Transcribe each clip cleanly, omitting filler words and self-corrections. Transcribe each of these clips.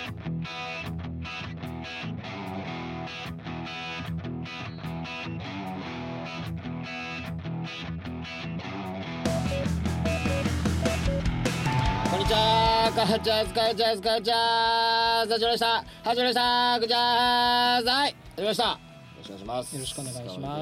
こんにちは、カルチャーズカルチャーズカルチャーズ始まりましたカルチャーズはい始まりました。よろしくお願いします。 よろしくお願いします。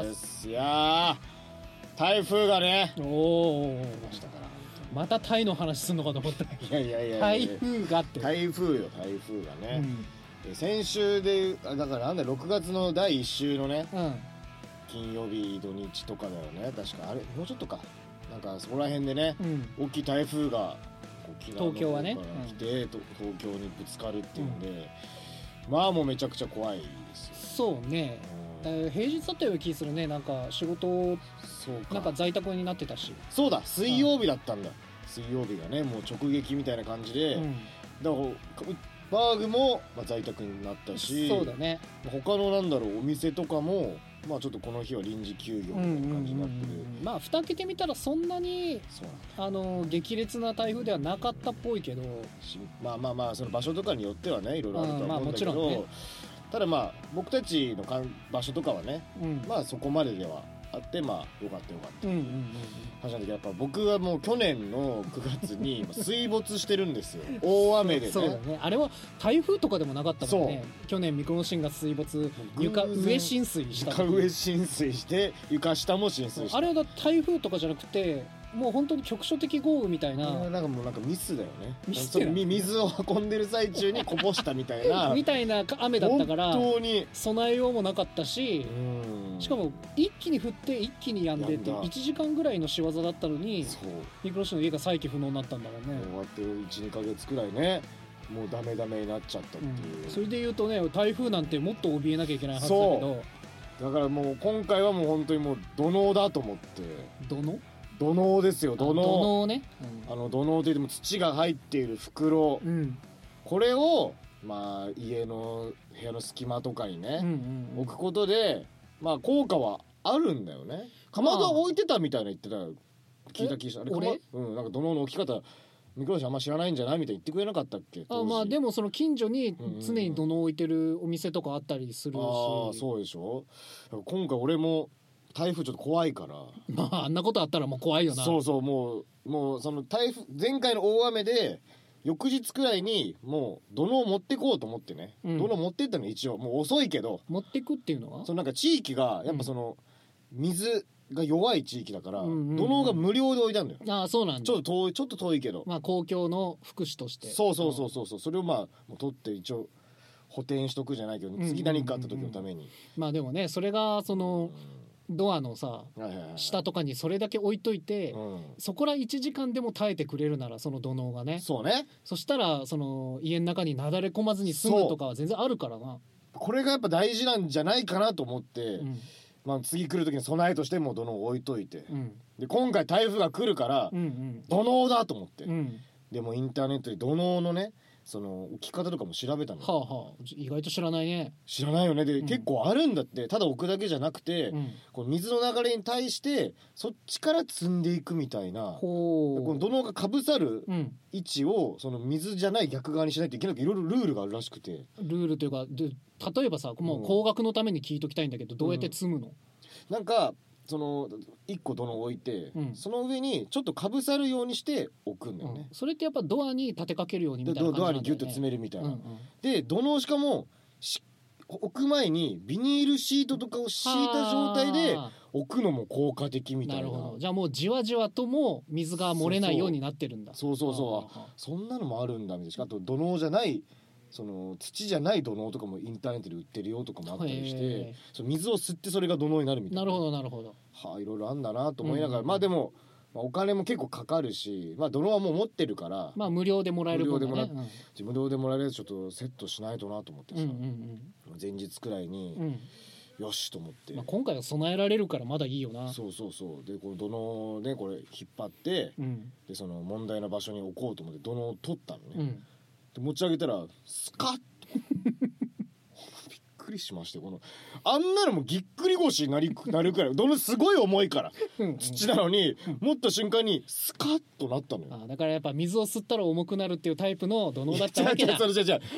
いやー、台風がねおましたから、 またタイの話すんのかと思った。 いや台風がって台風がね、先週でだからなんだ6月の第1週のね、金曜日土日とかだよね、確か。あれもうちょっとか、なんかそこら辺でね、大きい台風が沖縄の方から来て、東京にぶつかるっていうんで、まあもうめちゃくちゃ怖いですよ。 そうね、平日だったような気するね。なんか仕事なんか在宅になってたし。 そうだ、水曜日だったんだ。水曜日がねもう直撃みたいな感じで、だからバーグも在宅になったし、そうだね、他のなんだろうお店とかもまあちょっとこの日は臨時休業みたいな感じになってる。 まあ蓋開けてみたらそんなに激烈な台風ではなかったっぽいけど、 まあその場所とかによってはねいろいろあるとは思うんだけど、ただまあ僕たちの場所とかはね、まあそこまでではあって、まあよかった話なんだけど、やっぱ僕はもう去年の9月に水没してるんですよ。大雨でね。 そうだね、あれは台風とかでもなかったもんね。去年ミコノシンが水没、床上浸水した。 床上浸水して床下も浸水した。 あれは台風とかじゃなくてもう本当に局所的豪雨みたいな。 なんかもうなんかミスだよね。水を運んでる最中にこぼしたみたいなみたいな雨だったから、 本当に備えようもなかったし、しかも一気に降って一気に止んでって1時間ぐらいの仕業だったのに、ミクロシの家が再起不能になったんだもんね。 終わって 1,2 ヶ月くらいね、もうダメになっちゃったっていう、 それでいうとね、台風なんてもっと怯えなきゃいけないはずだけど、 だからもう今回はもう本当にもう土のうだと思って。土のうですよ。土のうね、土のうといっても土が入っている袋、これをまあ家の部屋の隙間とかにね、置くことでまあ効果はあるんだよね。かまどは置いてたみたいな言ってた、聞いた気がした。あれ俺なんか土のうの置き方ミクロシあんま知らないんじゃないみたいに言ってくれなかったっけ。 まあでもその近所に常に土のう置いてるお店とかあったりするし。 そうでしょ。今回俺も台風ちょっと怖いから、 まああんなことあったらもう怖いよな。 そうもうその台風前回の大雨で翌日くらいにもう土のう持ってこうと思ってね、土のう持ってったの。一応もう遅いけど持ってくっていうのは、 そのなんか地域がやっぱその、水が弱い地域だから、土のうが無料で置いたんだよ。 そうなんだ。 ちょっと遠いけど、 まあ公共の福祉として。 そうそれをまあもう取って一応補填しとくじゃないけど、次何かあった時のために。 まあでもね、それがそのドアのさ、下とかにそれだけ置いといて、そこら1時間でも耐えてくれるなら、その土のうがね、そしたらその家の中になだれ込まずに済むとかは全然あるからな。これがやっぱ大事なんじゃないかなと思って、まあ、次来る時に備えとしても土のう置いといて、で今回台風が来るから、土のうだと思って、でもインターネットで土のうのねその置き方とかも調べたの。意外と知らないね。知らないよね。で、結構あるんだって。ただ置くだけじゃなくて、この水の流れに対してそっちから積んでいくみたいな、この土のうがかぶさる位置をその水じゃない逆側にしないといけない。いろいろルールがあるらしくて。ルールというか例えばさ、もう工学のために聞いときたいんだけど、どうやって積むの？なんかその1個土のう置いて、その上にちょっとかぶさるようにして置くんだよね。それってやっぱドアに立てかけるようにみたいな感じなんだよね。ドアにギュッと詰めるみたいな。で土のうしかも置く前にビニールシートとかを敷いた状態で置くのも効果的みたいな。なるほど。じゃあもうじわじわとも水が漏れないようになってるんだ。そうそんなのもあるんだみたいな。あと土のうじゃないその土じゃない土のうとかもインターネットで売ってるよとかもあったりして、その水を吸ってそれが土のうになるみたいな。なるほど。いろいろあんだなと思いながら、まあでも、お金も結構かかるし、まあ土のうはもう持ってるから、まあ無料でもらえる分ね、無料でもらえるやつちょっとセットしないとなと思ってさ、前日くらいに、よしと思って、今回は備えられるからまだいいよな。そうでこの土のうねこれ引っ張って、でその問題の場所に置こうと思って土のうを取ったのね、で持ち上げたらスカッとびっくりしまして、このあんなのもぎっくり腰になるくらい土のうすごい重いから土なのに、持った瞬間にスカッとなったのよ。だからやっぱ水を吸ったら重くなるっていうタイプの土のうだったわけだ。違う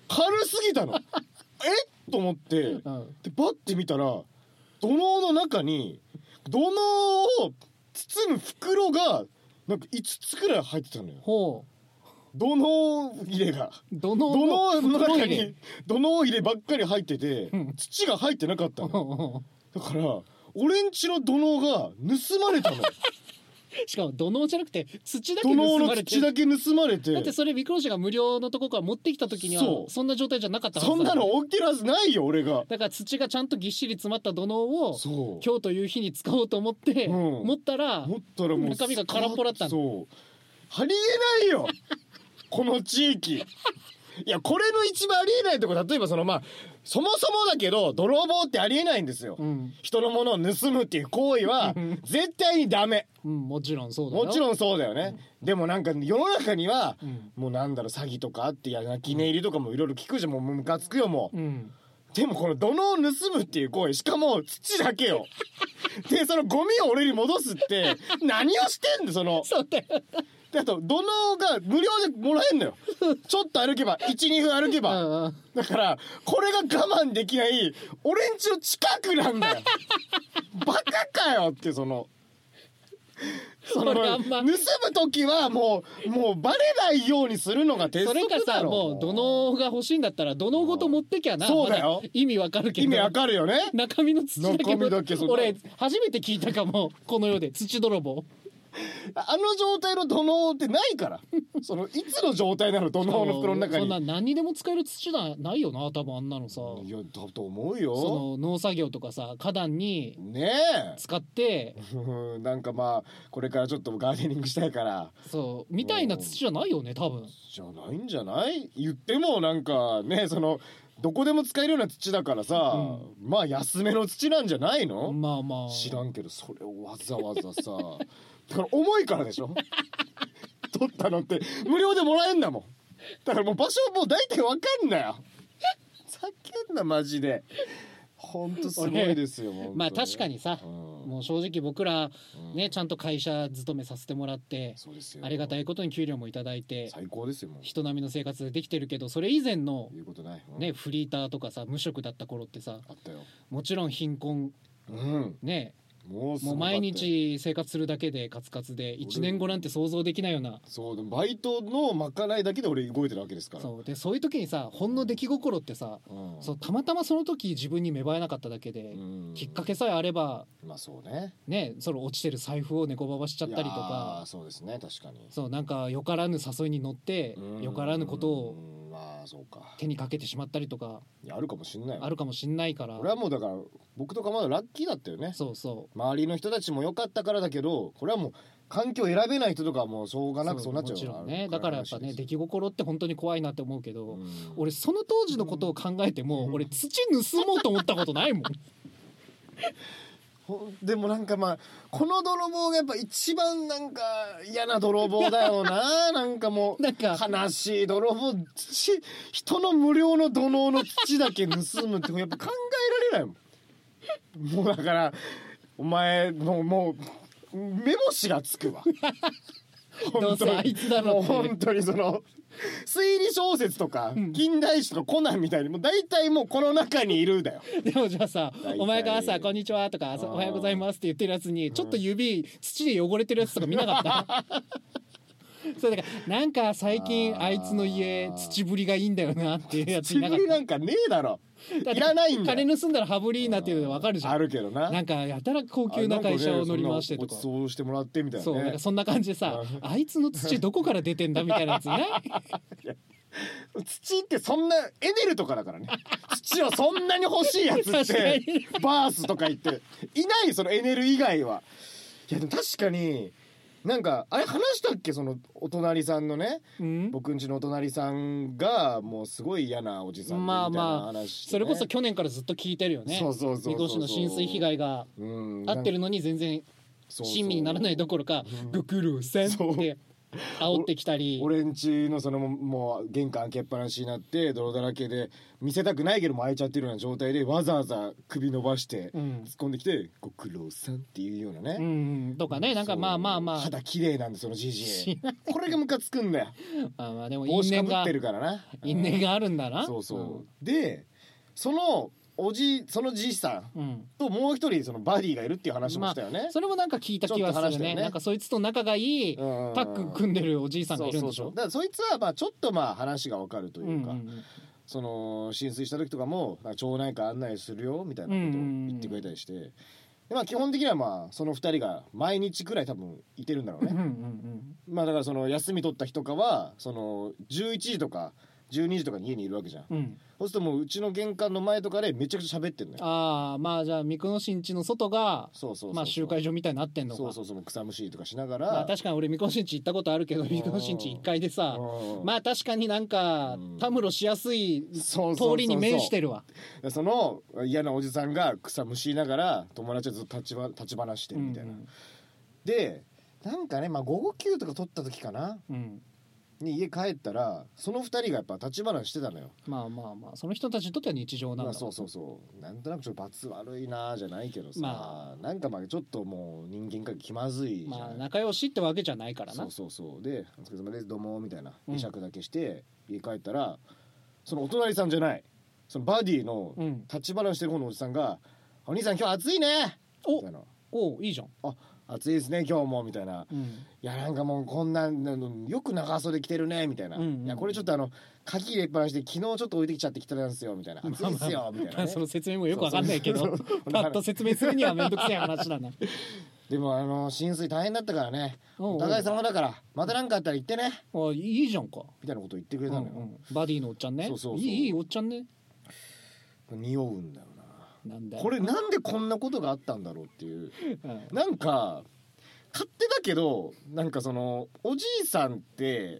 軽すぎたのと思って、でバッて見たら土のうの中に土のうを包む袋がなんか5つくらい入ってたのよ。 ほう。 土のう入れが土のうの中に土のう入ればっかり入ってて、土が入ってなかったの。だから俺んちの土のうが盗まれたの。 しかも土のうじゃなくて土だけ盗まれて、土のうの土だけ盗まれて、 だってそれ未亡者が無料のとこから持ってきた時にはそんな状態じゃなかったはずだ。 そんなの起きるはずないよ俺が。 だから土がちゃんとぎっしり詰まった土のうを今日という日に使おうと思って、持ったらもう中身が空っぽだったの。 そうありえないよこの地域。いやこれの一番ありえないとこ、例えばそのそもそもだけど泥棒ってありえないんですよ、人のものを盗むっていう行為は絶対にダメ、 もちろんそうだよ。 もちろんそうだよね、でもなんか世の中には、もうなんだろう詐欺とかあって泣き寝入りとかもいろいろ聞くじゃん。もうムカつくよもう、でもこの土のうを盗むっていう行為、しかも土だけよでそのゴミを俺に戻すって何をしてんのそのそうだよ。 あと土のうが無料でもらえんのよちょっと歩けば 1,2 分歩けばだからこれが我慢できない俺んちの近くなんだよバカかよって盗む時はもうバレないようにするのが鉄則だろ。 それかさ、もう土のうが欲しいんだったら土のうごと持ってきゃな。 そうだよ、 意味わかるけど。 意味わかるよね。 中身の土だけ俺初めて聞いたかもこの世で土泥棒。 あの状態の土のうってないからそのいつの状態なの土のうの袋の中に。 そんな何にでも使える土ないよな多分あんなのさ。 いやだと思うよ。 その農作業とかさ花壇に使って、 なんかこれからちょっとガーデニングしたいからそうみたいな土じゃないよね多分。 じゃないんじゃない？言ってもなんかねそのどこでも使えるような土だからさ、安めの土なんじゃないの？知らんけどそれをわざわざさだから重いからでしょ取ったのって無料でもらえんだもん。だからもう場所もう大体わかんなよ叫んだマジで本当すごいですよ。 確かにさ、もう正直僕らね、ちゃんと会社勤めさせてもらって、ありがたいことに給料もいただいて最高ですよ。もう人並みの生活でできてるけど、それ以前の言うことない、 ね、フリーターとかさ無職だった頃ってさあったよ。 もちろん貧困、ねもう毎日生活するだけでカツカツで1年後なんて想像できないような。 そうでバイトのまかないだけで俺動いてるわけですから。 そういう時にさほんの出来心ってさ、たまたまその時自分に芽生えなかっただけで、きっかけさえあればそうねその落ちてる財布を猫ばばしちゃったりとか。 そうですね確かに。 そうなんかよからぬ誘いに乗ってよからぬことをそうか手にかけてしまったりとかあるかもしんない。 あるかもしんないから。 俺はもうだから僕とかまだラッキーだったよね。周りの人たちも良かったからだけど、これはもう環境選べない人とかはもうしょうがなくそうなっちゃう。もちろんね。だからやっぱね出来心って本当に怖いなって思うけど、俺その当時のことを考えても俺土盗もうと思ったことないもんでもなんかこの泥棒がやっぱ一番なんか嫌な泥棒だよななんかもう悲しい泥棒。人の無料の土のうの土だけ盗むってやっぱ考えられないもん。もうだからお前のもう目星がつくわどうせあいつだろうって。 本当にその推理小説とか近代史とかコナンみたいにもう大体もうこの中にいるだよ。 でもじゃあさお前が朝こんにちはとかおはようございますって言ってるやつにちょっと指土で汚れてるやつとか見なかったそうだからなんか最近あいつの家土ぶりがいいんだよなっていうやついなかった。 土ぶりなんかねえだろ。いらないんだよ。 金盗んだらハブリーナっていうの分かるじゃん。 あるけどな。 なんかやたら高級な会社を乗り回してとか、 ごちそうしてもらってみたいなね。 そうなんかそんな感じでさあいつの土どこから出てんだみたいなやつね土ってそんなエネルとかだからね土をそんなに欲しいやつってバースとか言っていないそのエネル以外は。いやでも確かになんかあれ話したっけ、そのお隣さんのね、僕ん家のお隣さんがもうすごい嫌なおじさんでみたいな話、ね、 それこそ去年からずっと聞いてるよね。見越しの浸水被害があってるのに全然親身にならないどころかご苦労さんって煽ってきたり、 俺んちのそのもう玄関開けっぱなしになって泥だらけで見せたくないけども開いちゃってるような状態でわざわざ首伸ばして突っ込んできて「ご苦労さん」っていうようなね、 とかね、なんかまあ肌綺麗なんでそのじじいこれがムカつくんだよ。 まあでも帽子かぶってるからな、 因縁があるんだな。 そう、でそのじいさんともう一人そのバディがいるっていう話もしたよね、 それもなんか聞いた気はする ね。なんかそいつと仲がいいタッグ組んでるおじいさんがいるんでしょ。 だからそいつはまあちょっとまあ話が分かるというか、その浸水した時とかも町内会案内するよみたいなことを言ってくれたりして、でまあ基本的にはまあその2人が毎日くらい多分いてるんだろうね。まあだからその休み取った日とかはその11時とか12時とかに家にいるわけじゃん、そうするともううちの玄関の前とかでめちゃくちゃ喋ってんのよ。 まあじゃあ三久野新地の外がまあ集会所みたいになってんのか。 そう草むしりとかしながら、 まあ確かに俺三久野新地行ったことあるけど、三久野新地1階でさ、まあ確かになんかたむろしやすい通りに面してるわ。 その嫌なおじさんが草むしりながら友達とずっと立ち話してるみたいな、でなんかね、まあ午後休とか取った時かな、に家帰ったらその2人がやっぱ立ち話してたのよ。 まあその人たちにとっては日常なんだ、 そうなんとなくちょっと罰悪いなじゃないけどさ、なんかまあちょっともう人間関係気まずいじゃん、 仲良しってわけじゃないからな。 そうで「お疲れ様ですどうも」みたいな会釈だけして家帰ったら、そのお隣さんじゃないそのバディの立ち話してる方のおじさんが「お兄さん今日暑いね」みたいな「 いいじゃん、 暑いですね今日も」みたいな、いやなんかもうこんなよく長袖着てるねみたいな、いやこれちょっと鍵入れっぱなしで昨日ちょっと置いてきちゃってきたんですよみたいな、暑いですよみたいな、 その説明もよくわかんないけどパッと説明するにはめんどくせえ話だな。 でも浸水大変だったからね、お互い様だからまた何かあったら言ってね、 いいじゃんかみたいなこと言ってくれたのよ、 バディのおっちゃんね。いいおっちゃんね。 匂うんだよな。 なんだよこれなんでこんなことがあったんだろうっていう、なんか勝手だけどなんかそのおじいさんって、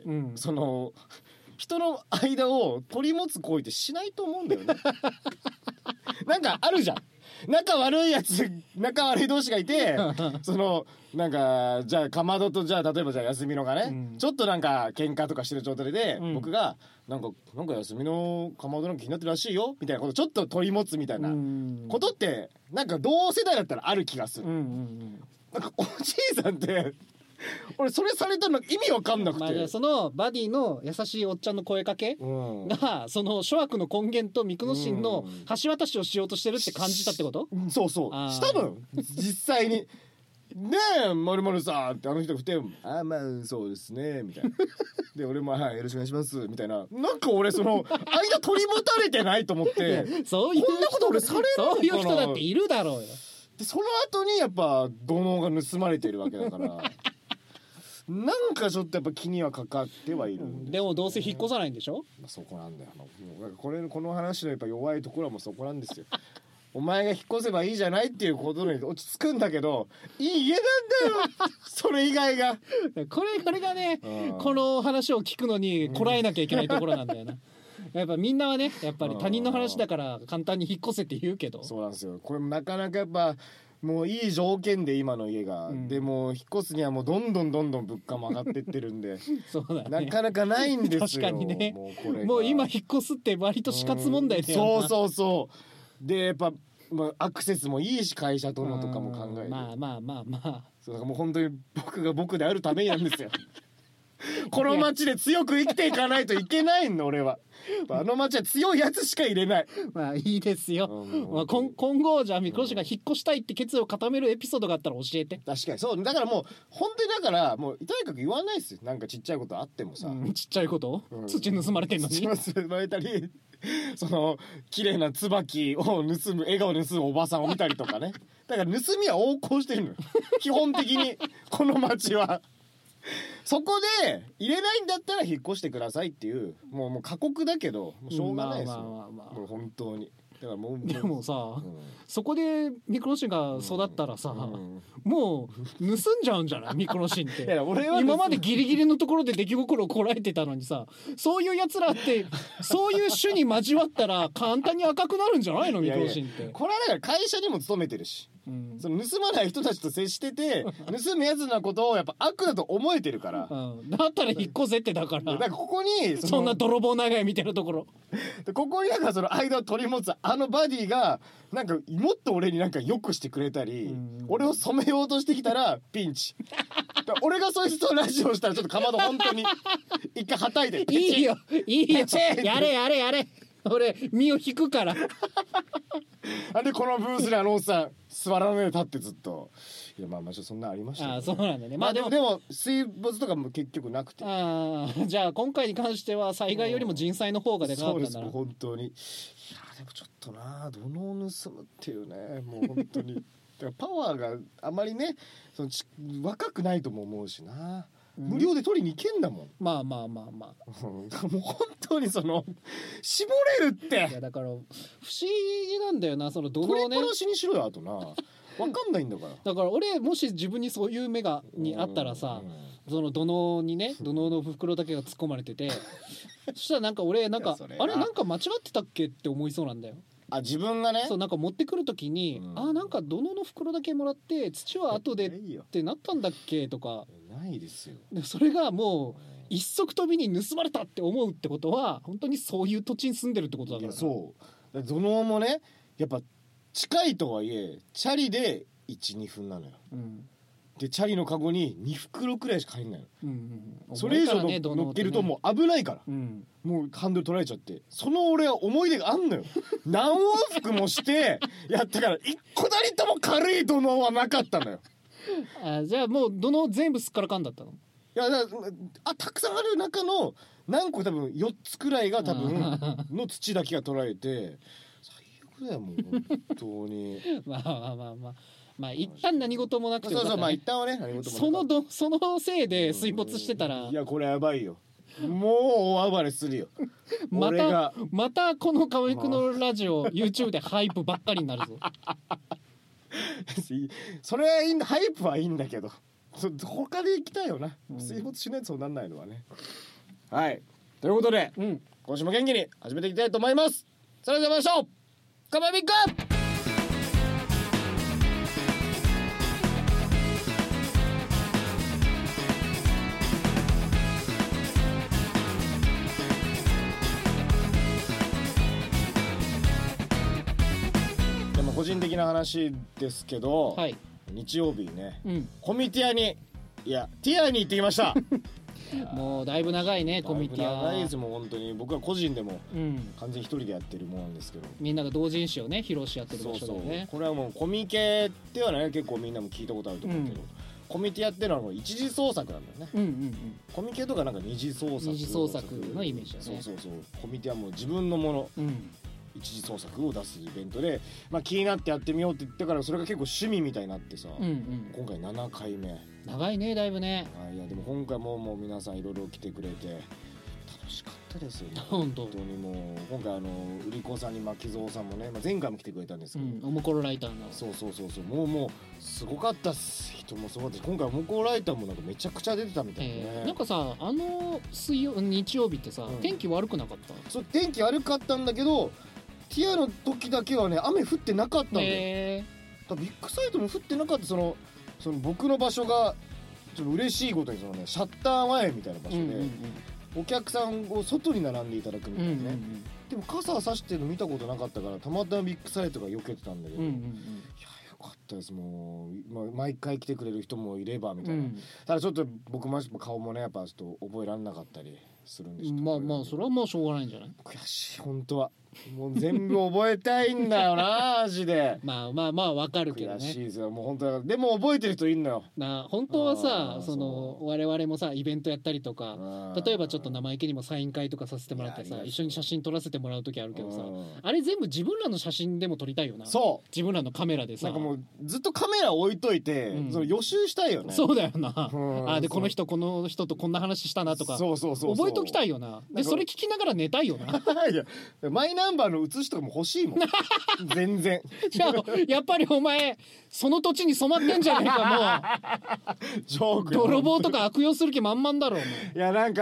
その人の間を取り持つ行為ってしないと思うんだよね。なんかあるじゃん、仲悪いやつ仲悪い同士がいてそのなんかじゃあかまどとじゃあ例えばじゃあ休みのがね、ちょっとなんか喧嘩とかしてる状態で、僕がなんか休みのかまどの気になってるらしいよみたいなことちょっと取り持つみたいなことってなんか同世代だったらある気がする。なんかおじいさんって俺それされたの意味わかんなくて、 じゃあそのバディの優しいおっちゃんの声かけが、その諸悪の根源と三久野心の橋渡しをしようとしてるって感じたってこと？ そうしたのよ実際に。ねえ〇〇さんって人が振って「まあそうですね」みたいなで俺も「はいよろしくお願いします」みたいな、なんか俺その間取り持たれてないと思ってそういうこんなこと俺されるのかな、 そういう人だっているだろうよ。 でその後にやっぱ土のうが盗まれてるわけだからなんかちょっとやっぱ気にはかかってはいる、 でもどうせ引っ越さないんでしょ。 そこなんだよ、この話のやっぱ弱いところはもうそこなんですよ。お前が引っ越せばいいじゃないっていうことに落ち着くんだけど、いい家なんだよそれ以外がこれがね、この話を聞くのにこらえなきゃいけないところなんだよな。やっぱみんなはねやっぱり他人の話だから簡単に引っ越せって言うけど、 そうなんですよ。これもなかなかやっぱもういい条件で今の家が、でも引っ越すにはもうどんどん物価も上がってってるんでそうだ、ね、 なかなかないんですよ。 確かにね、もう今引っ越すって割と死活問題だよな。 そうでやっぱ、アクセスもいいし会社とのとかも考えて、 まあそうだからもう本当に僕が僕であるためになんですよこの街で強く生きていかないといけないの俺は。あの街は強いやつしか入れない。 まあいいですよ、今後じゃあ三越が引っ越したいって決意を固めるエピソードがあったら教えて。 確かにそうだからもう本当にだからもうとにかく言わないですよ。なんかちっちゃいことあってもさ、 ちっちゃいこと、土盗まれてんのに盗まれたりその綺麗な椿を盗む笑顔で盗むおばさんを見たりとかね。だから盗みは横行してるのよ基本的にこの街は。そこで入れないんだったら引っ越してくださいっていうもう過酷だけどもうしょうがないですよ、もう本当に。だからもうでもさ、そこでミクロシンが育ったらさ、もう盗んじゃうんじゃないミクロシンって今までギリギリのところで出来心をこらえてたのにさ、そういうやつらってそういう種に交わったら簡単に赤くなるんじゃないのミクロシンって。 これはだから会社にも勤めてるし、 その盗まない人たちと接してて盗むやつのことをやっぱ悪だと思えてるから、 だったら引っ越せってだからここにそんな泥棒長屋みたいなところここになんかその間を取り持つバディがなんかもっと俺になんか良くしてくれたり、俺を染めようとしてきたらピンチ俺がそいつとラジオしたらちょっとかまど本当に一回はたいていいよやれ俺身を引くからなんでこのブースにおっさん座らないで立ってずっといやまあちょっとそんなありましたね。 そうなんだね。 でも水没とかも結局なくてじゃあ今回に関しては災害よりも人災の方がでかかったんだな。 そうです本当に。いやでもちょっとな土のを盗むっていうねもう本当にだからパワーがあまりね若くないとも思うしな、無料で取りに行けんだもん。 まあもう本当に絞れるって。 いやだから不思議なんだよなその土のね。 取りっぱなしにしろよあとな分かんないんだからだから俺もし自分にそういう目がにあったらさその土のにね土の袋だけが突っ込まれててそしたらなんか俺なんかあれなんか間違ってたっけって思いそうなんだよ。 自分がねそうなんか持ってくるときに、なんか土の袋だけもらって土は後でってなったんだっけとかないですよ。 それがもう一足飛びに盗まれたって思うってことは本当にそういう土地に住んでるってことだから。 そう土のもねやっぱ近いとはいえチャリで 1,2 分なのよ、でチャリのカゴに2袋くらいしか入んないの、それ以上乗っけるともう危ないから、もうハンドル取られちゃってその俺は思い出があんのよ何往復もしてやったから一個たりとも軽い土のはなかったのよじゃあもう土の全部すっからかんだったの。 いやたくさんある中の何個多分4つくらいが多分の土だけが取られて最悪だよもう本当にまあ一旦何事もなくてよかったね。 一旦はね何事もなくてそのせいで水没してたらいやこれやばいよもう大暴れするよまたこの河合くんのラジオYouTube でハイプばっかりになるぞそれはいいんだハイプはいいんだけど他で行きたいよな、水没しないとそうなんないのはね。はいということで、今週も元気に始めていきたいと思います。それではまいりましょう。カバービッグでも個人的な話ですけど、日曜日ね、コミティアにティアに行ってきましたもうだいぶ長いねコミティア。 長いですもん本当に。僕は個人でも完全に一人でやってるものなんですけど、 みんなが同人誌をね披露しやってる場所でね。 これはもうコミケってはね結構みんなも聞いたことあると思うけど、コミティアっていうのはもう一次創作なんだよね、コミケとかなんか二次創作のイメージだね。 そうコミティアはもう自分のもの、一次創作を出すイベントで、気になってやってみようって言ってからそれが結構趣味みたいになってさ、今回7回目。 長いねだいぶね。 いやでも今回もう皆さんいろいろ来てくれて楽しかったですよね本当に。もう今回売り子さんに牧蔵さんもね、前回も来てくれたんですけど、 おもころライターのそうもうすごかったっす。人もすごかったし今回おもころライターもなんかめちゃくちゃ出てたみたいなね、 なんかさ日曜日ってさ、天気悪くなかった？ そう天気悪かったんだけどティアの時だけはね雨降ってなかったんだよ。ビッグサイトも降ってなかった。その僕の場所がちょっと嬉しいことにシャッター前みたいな場所で、お客さんを外に並んでいただくみたいなね、でも傘差してるの見たことなかったからたまたまビッグサイトが避けてたんだけど、いやよかったです。もう毎回来てくれる人もいればみたいな、ただちょっと僕顔もねやっぱちょっと覚えられなかったりするんでしょ。 それはもうしょうがないんじゃない？ 悔しい本当は。もう全部覚えたいんだよなマジで。 わかるけどね。 悔しいですよもう本当だ。でも覚えてる人いんのよ本当はさ我々もさイベントやったりとか、例えばちょっと生意気にもサイン会とかさせてもらってさ一緒に写真撮らせてもらう時あるけどさ、あれ全部自分らの写真でも撮りたいよな。そう自分らのカメラでさなんかもうずっとカメラ置いといて、予習したいよね。 そうだよな、でこの人とこんな話したなとか覚えときたいよな。でそれ聞きながら寝たいよないやマイナンバーの写しとかも欲しいもん全然。 じゃあやっぱりお前その土地に染まってんじゃねえかもうジョーク泥棒とか悪用する気満々だろお前。 いやなんか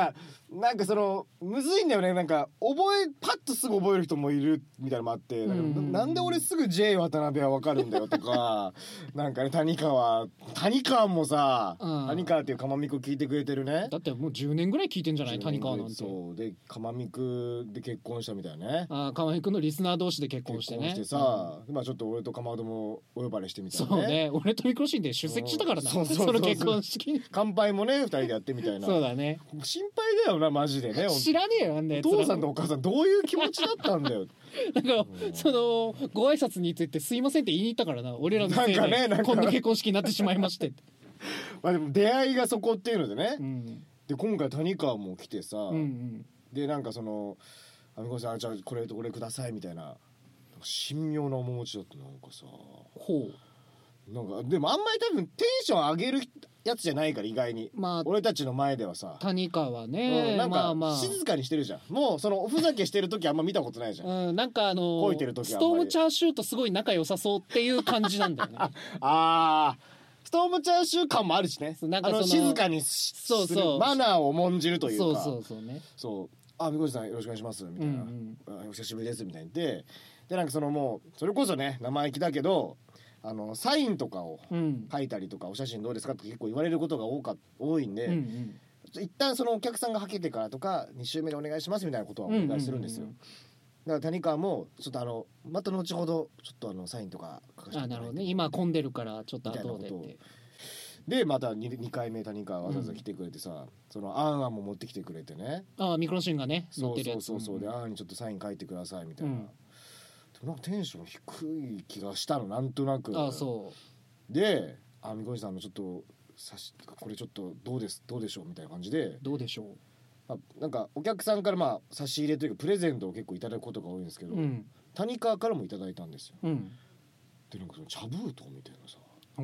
なんかそのむずいんだよね。なんかパッとすぐ覚える人もいるみたいなのもあって、なんで俺すぐ J 渡辺は分かるんだよとかなんかね、谷川もさ、谷川っていうかまみく聞いてくれてるね。 だってもう10年ぐらい聞いてんじゃない、谷川なんて。 そうでかまみくで結婚したみたいなね。 かまみくのリスナー同士で結婚してね。 結婚してさ、まあちょっと俺とかまどもお呼ばれしてみたいなね。 そうね、俺とミクロシンで出席したからな、その結婚式に。 乾杯もね2人でやってみたいな。 そうだね、 心配だよなマジでね。 知らねえよあんなやつ。 お父さんとお母さんどういう気持ちだったんだよなんか、そのご挨拶についてすいませんって言いに行ったからな、俺らのせいでこんな結婚式になってしまいましてまあでも出会いがそこっていうのでね、で今回谷川も来てさ、でなんかその「あみこさんじゃあこれとこれください」みたいな神妙な面持ちだった。なんかさ、なんかでもあんまり多分テンション上げるやつじゃないから意外に、俺たちの前ではさ谷川ね、 なんか静かにしてるじゃん。もうそのおふざけしてる時あんま見たことないじゃん。 なんかこいてる時ストームチャーシューとすごい仲良さそうっていう感じなんだよねストームチャーシュー感もあるしね。なんか静かにするマナーを重んじるというか、 そうね、 みこじさんよろしくお願いしますみたいな、お久しぶりですみたいに言って、でなんかそのもうそれこそね生意気だけどサインとかを書いたりとか、お写真どうですかって結構言われることが多いんで、一旦そのお客さんがはけてからとか2週目でお願いしますみたいなことはお願いするんですよ。だから谷川もちょっとまた後ほどちょっとサインとか書かせていただいて、 なるほどね、今混んでるからちょっと後でってでまた 2回目谷川わざわざ来てくれてさ、そのあんも持ってきてくれてね、 ミクロシンがね乗ってるやつ、そうであんにちょっとサイン書いてくださいみたいな、なんかテンション低い気がしたのなんとなく。でみこさんのちょっとこれちょっとどうでしょうみたいな感じで、 どうでしょう、 なんかお客さんから差し入れというかプレゼントを結構いただくことが多いんですけど、谷川からもいただいたんですよ。でなんかその茶封筒みたいなさ、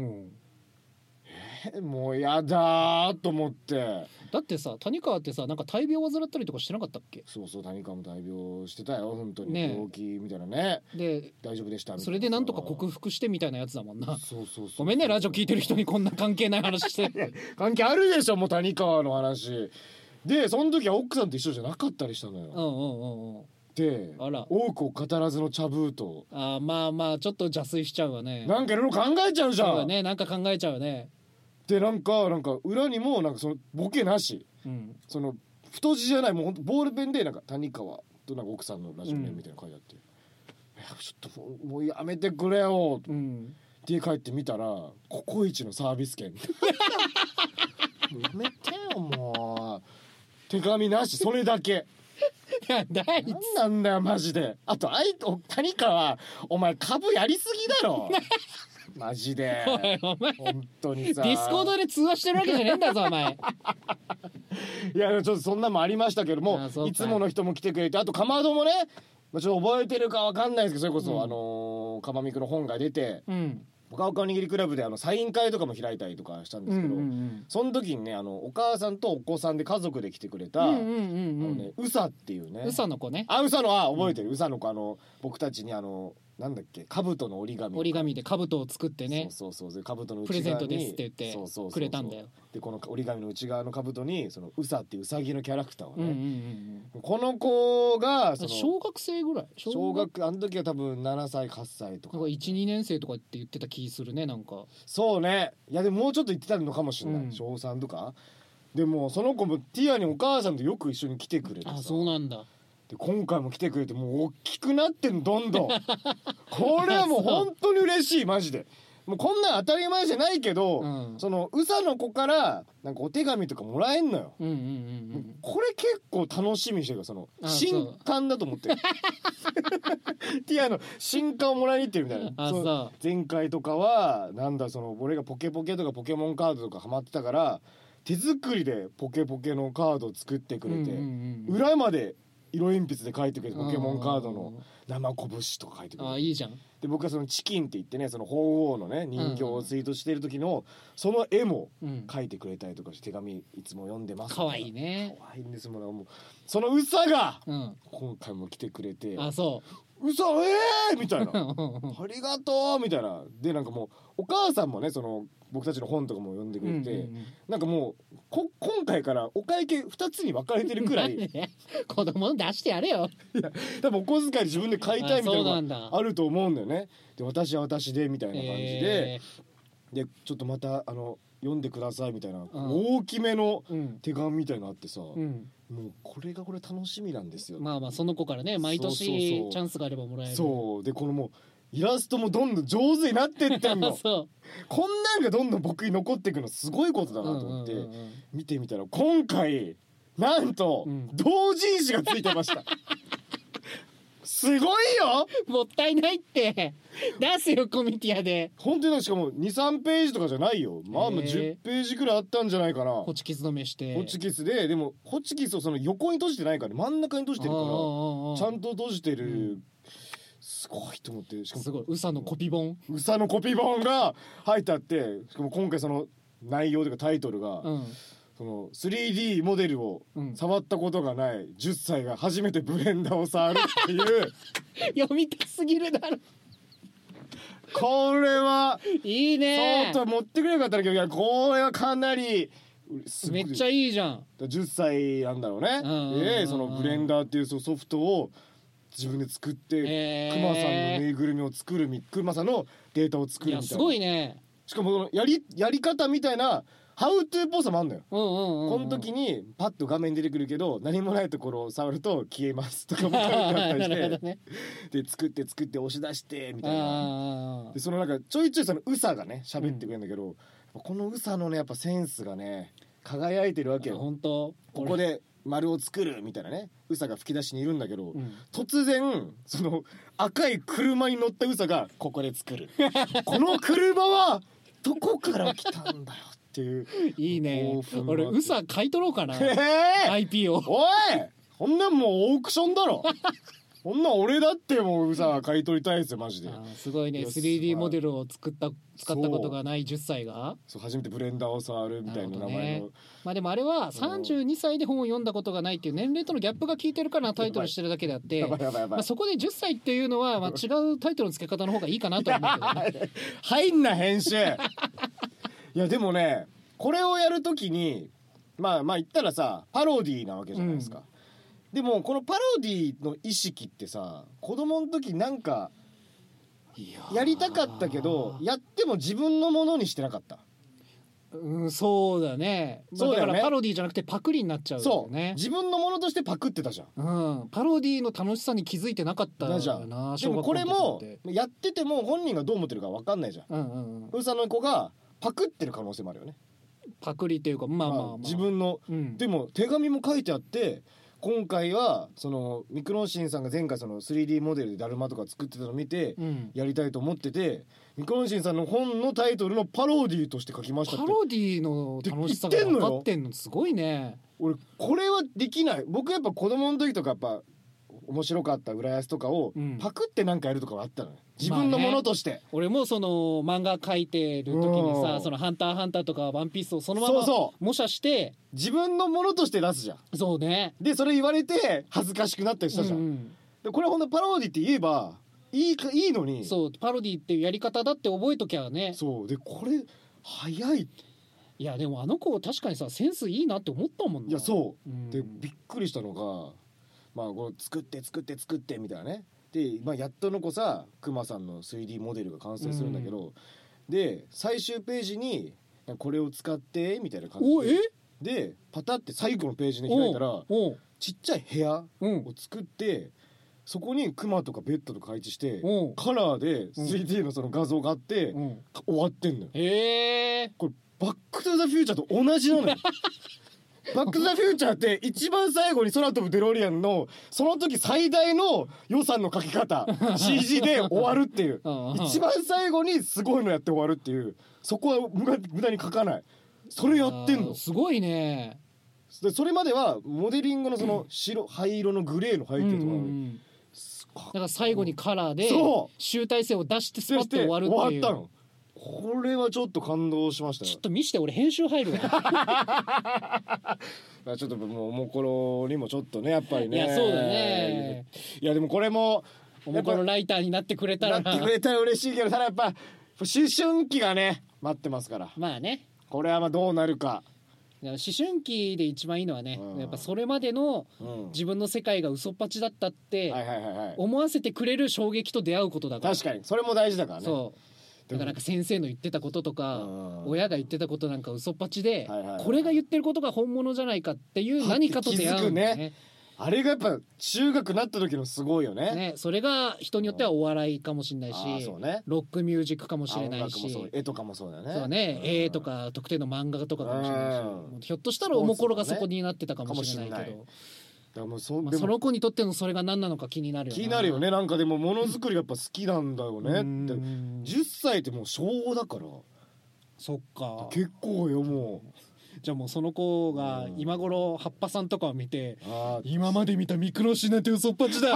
もうやだと思って。 だってさ谷川ってさなんか大病患ったりとかしてなかったっけ。 そう谷川も大病してたよ本当に、病気みたいなね。 で大丈夫でしたみたいな、 それでなんとか克服してみたいなやつだもんな。 そうごめんねラジオ聞いてる人にこんな関係ない話して関係あるでしょもう谷川の話で。その時は奥さんと一緒じゃなかったりしたのよ。で多くを語らずの茶封筒。 まあちょっと邪推しちゃうわね。 なんかいろいろ考えちゃうじゃん。 そうだね、なんか考えちゃうね。 でなんか裏にもなんかそのボケなし、その太字じゃない、もうほんとボールペンでなんか谷川となんか奥さんのラジオネームみたいなの書いてあって、ちょっともうやめてくれよって帰ってみたらココイチのサービス券やめてよもう、手紙なし、それだけ何なんだよマジで。あと谷川お前株やりすぎだろマジで。 お前本当にさディスコードで通話してるわけじゃねえんだぞお前いやちょっとそんなもありましたけども、いつもの人も来てくれて、あとかまどもね、ちょっと覚えてるかわかんないですけど、それこそ、かまみくの本が出て、ほかほかおにぎりクラブでサイン会とかも開いたりとかしたんですけど、その時にねお母さんとお子さんで家族で来てくれたうさっていうね、 うさの子ね、 うさの覚えてる、うさの子僕たちになんだっけ、兜の折り紙で兜を作ってね、 そう兜の内側にプレゼントですって言ってくれたんだよ。 でこの折り紙の内側の兜にそのうさっていううさぎのキャラクターをね、この子が小学生ぐらい、 あの時は多分7歳8歳とか 1,2 年生とかって言ってた気するね。なんかそうね、いやでももうちょっと言ってたのかもしれない、小3とかで。もその子もティアにお母さんとよく一緒に来てくれてさ。 そうなんだ。 で今回も来てくれて、もう大きくなってんどんどんこれはもう本当に嬉しいマジで。もうこんなん当たり前じゃないけど、そのうさの子からなんかお手紙とかもらえんのよ。これ結構楽しみにしてるから、その新刊だと思ってるティアの新刊をもらいに行ってるみたいな。前回とかはなんだ、その俺がポケポケとかポケモンカードとかハマってたから、手作りでポケポケのカードを作ってくれて、裏まで色鉛筆で描いてくれて、ポケモンカードの生拳とか描いてくれて、 いいじゃん。 で僕はそのチキンって言ってね、その鳳凰のね人形をツイートしてる時のその絵も描いてくれたりとかして、手紙いつも読んでます。 可愛いね。 可愛いんですもん。もうそのうさが今回も来てくれて、 嘘みたいなありがとうみたいなでなんかもうお母さんもねその僕たちの本とかも読んでくれて、なんかもう今回からお会計2つに分かれてるくらい子供出してやれよ。 いや多分お小遣いで自分で買いたいみたいなのがあると思うんだよね。で私は私でみたいな感じで、でちょっとまた読んでくださいみたいな大きめの手紙みたいなのあってさ、もうこれ楽しみなんですよ。 まあその子からね毎年チャンスがあればもらえる。 そうでこのもうイラストもどんどん上手になってってんのそうこんなんがどんどん僕に残っていくのすごいことだなと思って見てみたら今回なんと同人誌がついてましたすごいよ。 もったいないって出すよコミティアで。 本当にしかも 2,3 ページとかじゃないよ。まあ10ページくらいあったんじゃないかな。 ホチキスの目してホチキスでもホチキスをその横に閉じてないから真ん中に閉じてるからちゃんと閉じてる、すごいと思って。しかもすごい宇佐のコピ本が入ってあって、しかも今回その内容というかタイトルが、その 3D モデルを触ったことがない10歳が初めてブレンダーを触るっていう読みたすぎるだろこれはいいね。 相当持ってくれよかったんだけど、これはかなりめっちゃいいじゃん。 10歳なんだろうね。でそのブレンダーっていうソフトを自分で作って、クマさんのぬいぐるみを作るクマさんのデータを作るみたいな。 すごいね。 しかもやり方みたいなハウトゥーっぽさもあんのよ。この時にパッと画面出てくるけど何もないところを触ると消えますとかも書いてあったりして、で作って押し出してみたいな。でそのなんかちょいちょいそのウサがね喋ってくれるんだけど、このウサのねやっぱセンスがね輝いてるわけよ。 本当ここで丸を作るみたいなねウサが吹き出しにいるんだけど、突然その赤い車に乗ったウサがここで作るこの車はどこから来たんだよっていういいね。俺ウサ買い取ろうかな、IP を。 おいこんなんもうオークションだろこんなん俺だってもうさ買い取りたいですよマジで。 すごいね。 3D モデルを使ったことがない10歳が初めてブレンダーを触るみたいな名前の、 まあでもあれは32歳で本を読んだことがないっていう年齢とのギャップが効いてるからタイトルしてるだけであって、そこで10歳っていうのは違うタイトルの付け方の方がいいかなと思うけどね入んな編集いやでもねこれをやるときにまあ言ったらさパロディーなわけじゃないですか、でもこのパロディの意識ってさ子供の時なんかやりたかったけどやっても自分のものにしてなかった。 そうだね。だからパロディじゃなくてパクリになっちゃうよね。 そう自分のものとしてパクってたじゃん、パロディの楽しさに気づいてなかったじゃん。 でもこれもやってても本人がどう思ってるか分かんないじゃん。ウサの子がパクってる可能性もあるよね。 パクリっていうか自分の、でも手紙も書いてあって今回はそのミクロンシンさんが前回その 3D モデルでだるまとか作ってたのを見てやりたいと思ってて、ミクロンシンさんの本のタイトルのパロディーとして書きましたって。 パロディーの楽しさが分かってんのすごいね。 俺これはできない。僕やっぱ子供の時とかやっぱ面白かった浦安とかをパクってなんかやるとかはあったのよ、自分のものとして、 俺もその漫画描いてる時にさ、そのハンターハンターとかワンピースをそのまま模写して自分のものとして出すじゃん。 そうね。 でそれ言われて恥ずかしくなったりしたじゃん、でこれほんとパロディって言えばいいのに。 そうパロディっていうやり方だって覚えときゃね。 そうでこれ早い。 いやでもあの子確かにさセンスいいなって思ったもんな。 いやそう、でびっくりしたのがこう作ってみたいなね。で、やっとの子さクマさんの 3D モデルが完成するんだけど、で最終ページにこれを使ってみたいな感じでパタって最後のページに開いたらちっちゃい部屋を作って、そこにクマとかベッドとか配置してカラーで 3D のその画像があって終わってんのよ。これバックトゥザフューチャーと同じなのよバック・ザ・フューチャーって一番最後に空飛ぶデロリアンのその時最大の予算のかけ方CG で終わるっていう一番最後にすごいのやって終わるっていう、そこは無駄に書かない。それやってんのすごいね。 それまではモデリングのその灰色のグレーの背景とか、 だから最後にカラーで集大成を出してスパッと終わるっていう。 終わったの。これはちょっと感動しましたよ。 ちょっと見して俺編集入るわちょっともうおもころにもちょっとねやっぱりね。 いやそうだね。 いやでもこれもおもころライターになってくれたら嬉しいけど、ただやっぱ思春期がね待ってますから。 まあね、 これはまあどうなるか。 思春期で一番いいのはね、やっぱそれまでの自分の世界が嘘っぱちだったって思わせてくれる衝撃と出会うことだから。 確かにそれも大事だからね。 そうだからなんか先生の言ってたこととか親が言ってたことなんか嘘っぱちで、これが言ってることが本物じゃないかっていう何かと出会うんだね。 あれがやっぱ中学なった時のすごいよね。 それが人によってはお笑いかもしれないし、ロックミュージックかもしれないし、 絵とかもそうだよね。 そうね、絵とか特定の漫画とかかもしれないし、ひょっとしたらおもころがそこになってたかもしれないけど。その子にとってのそれが何なのか気になるよね。気になるよね。 なんかでもものづくりやっぱ好きなんだよねって。10歳ってもう小5だから。 そっか。 結構よもう。 じゃあもうその子が今頃葉っぱさんとかを見て、今まで見たミクロシなんて嘘っぱちだ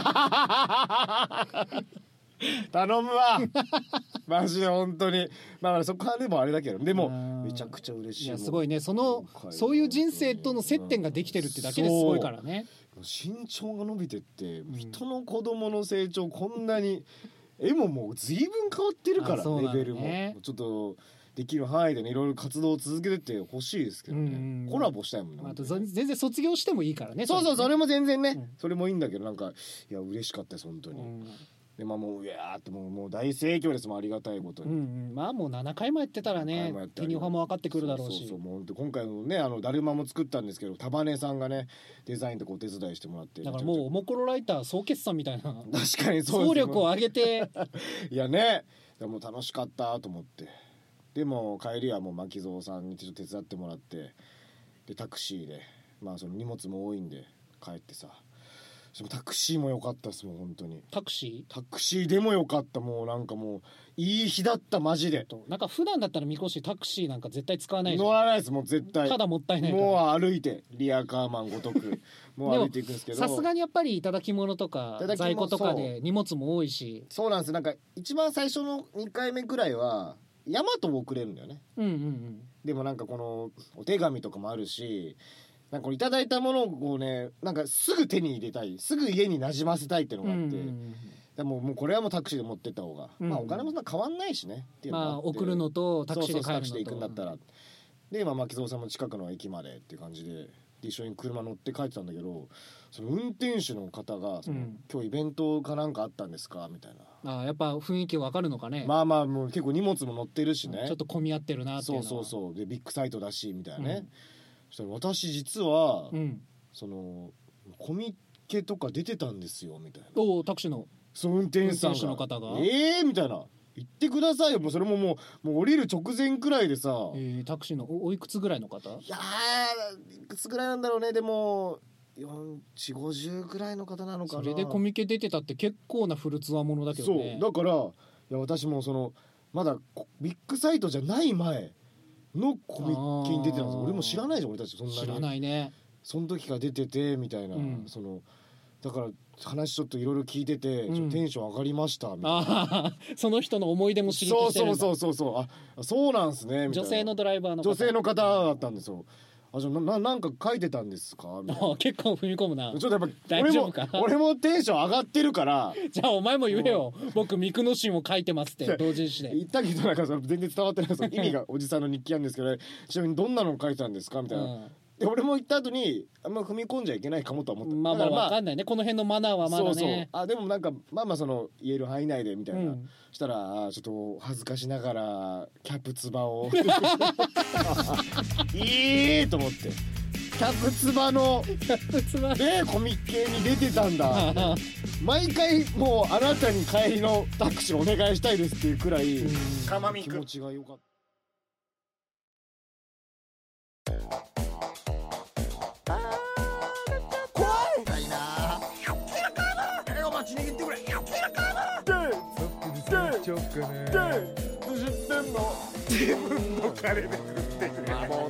頼むわマジで本当に。まあそこはでもあれだけど、でもめちゃくちゃ嬉しい。 いやすごいね、そういう人生との接点ができてるってだけですごいからね。 身長が伸びてって、人の子供の成長こんなに絵ももう随分変わってるから、レベルもちょっとできる範囲でねいろいろ活動を続けてってほしいですけどね。コラボしたいもんね。 あと全然卒業してもいいからね。 そうそれも全然ね、それもいいんだけど、なんかいや嬉しかったです本当に。でまあもういやーってもう大盛況ですもん、ありがたいことに。 まあもう7回もやってたらね、手に派も分かってくるだろうし。 そうもう今回のねだるまも作ったんですけど、束ねさんがねデザインとかお手伝いしてもらって、 だからもうおもころライター総決算みたいな。 確かにそう総力を上げていやね、でも楽しかったと思って。でも帰りはもう牧蔵さんにちょっと手伝ってもらって、でタクシーでまあその荷物も多いんで帰ってさ、タクシーも良かったですもん本当に。タクシーでも良かった。もうなんかもういい日だったマジで。 なんか普段だったらみこしタクシーなんか絶対使わないじゃん。 乗らないですもう絶対。 ただもったいないから。 もう歩いてリアカーマンごとくもう歩いていくんですけど、 さすがにやっぱり頂き物とか在庫とかで荷物も多いし。 そうなんです。なんか一番最初の2回目くらいはヤマトを送れるんだよね。でもなんかこのお手紙とかもあるし、なんかこれいただいたものをねなんかすぐ手に入れたい、すぐ家に馴染ませたいっていうのがあって、でもうこれはもうタクシーで持ってった方が、まあお金もそんな変わんないしねっていうのがあって、 送るのとタクシーで帰るのと、 タクシーで行くんだったら、で牧蔵さんも近くの駅までっていう感じで一緒に車乗って帰ってたんだけど、その運転手の方が今日イベントかなんかあったんですかみたいな。 やっぱ雰囲気わかるのかね。 まあもう結構荷物も乗ってるしね、 ちょっと混み合ってるなっていうのは。 そうでビッグサイトだしみたいなね。そしたら私実は、そのコミケとか出てたんですよみたいな。 タクシーのその運転手さんがの方がみたいな、言ってくださいよ。もうそれももう降りる直前くらいでさ、 タクシーのおいくつぐらいの方？ いやいくつぐらいなんだろうね。でも4050ぐらいの方なのかな。 それでコミケ出てたって結構なフルツアーものだけどね。 そうだからいや私もそのまだビッグサイトじゃない前のコミケに出てたんですよ。俺も知らないじゃん俺たちそんなに。 知らないね。 その時から出ててみたいな、そのだから話ちょっといろいろ聞いてて、テンション上がりましたみたいな。 その人の思い出も刺激してるんだ。 そうそうなんですねみたいな。 女性のドライバーの方。 女性の方だったんですよ。じゃなんか書いてたんですかみたいな。 結構踏み込むな。 ちょっとやっぱ大丈夫か。俺もテンション上がってるからじゃあお前も言えよ。僕ミクノシンを書いてますって同時にして言ったけどなんか全然伝わってないです意味がおじさんの日記なんですけど、ちなみにどんなの書いてたんですかみたいな。で俺も言った後にあんま踏み込んじゃいけないかもとは思った。 まあ分かんないね、この辺のマナーはまだね。 でもなんかまあその言える範囲内でみたいな、したらちょっと恥ずかしながらキャプツバをいいと思って、キャプツバのでコミケに出てたんだ毎回もうあなたに帰りのタクシーお願いしたいですっていうくらい気持ちが良かった。どうしてんの？自分の金で食ってくれ。魔物。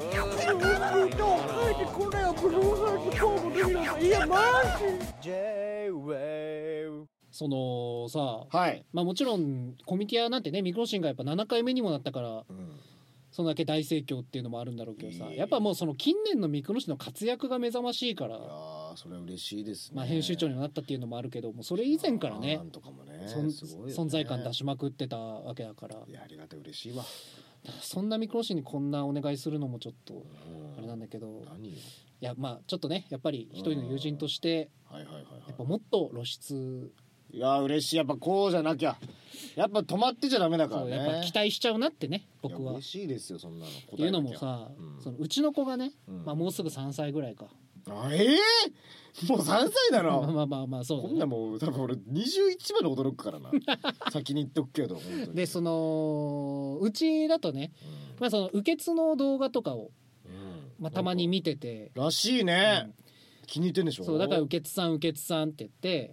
これはブルーハーツコードできるの？いやマジ。J-Wave。 そのさ、 はいまあもちろんコミケアなんてね、ミクロシンがやっぱ7回目にもなったから、そんだけ大盛況っていうのもあるんだろうけどさ、やっぱもうその近年のミクロシンの活躍が目覚ましいから。 それは嬉しいですね。 まあ編集長になったっていうのもあるけども、それ以前からね、 なんとかもね、 すごいよね、存在感出しまくってたわけだから。 いやありがたい、嬉しいわ。 そんなミクロ氏にこんなお願いするのもちょっとあれなんだけど、 何よ。 いやまあちょっとね、やっぱり一人の友人として、やっぱもっと露出、 いや嬉しい、やっぱこうじゃなきゃ、やっぱ止まってちゃダメだからね。 やっぱ期待しちゃうなってね、僕は。 嬉しいですよ、そんなの。 っていうのもさ、そのうちの子がね、まあもうすぐ3歳ぐらいか。 もう3歳だろ。 まあそうだね。 こんなもう多分俺21まで驚くからな。先に言っとくけど。 でそのうちだとね、まあその受付の動画とかを、まあたまに見てて。 らしいね。気に入ってんでしょ。 そうだから受付さんって言って、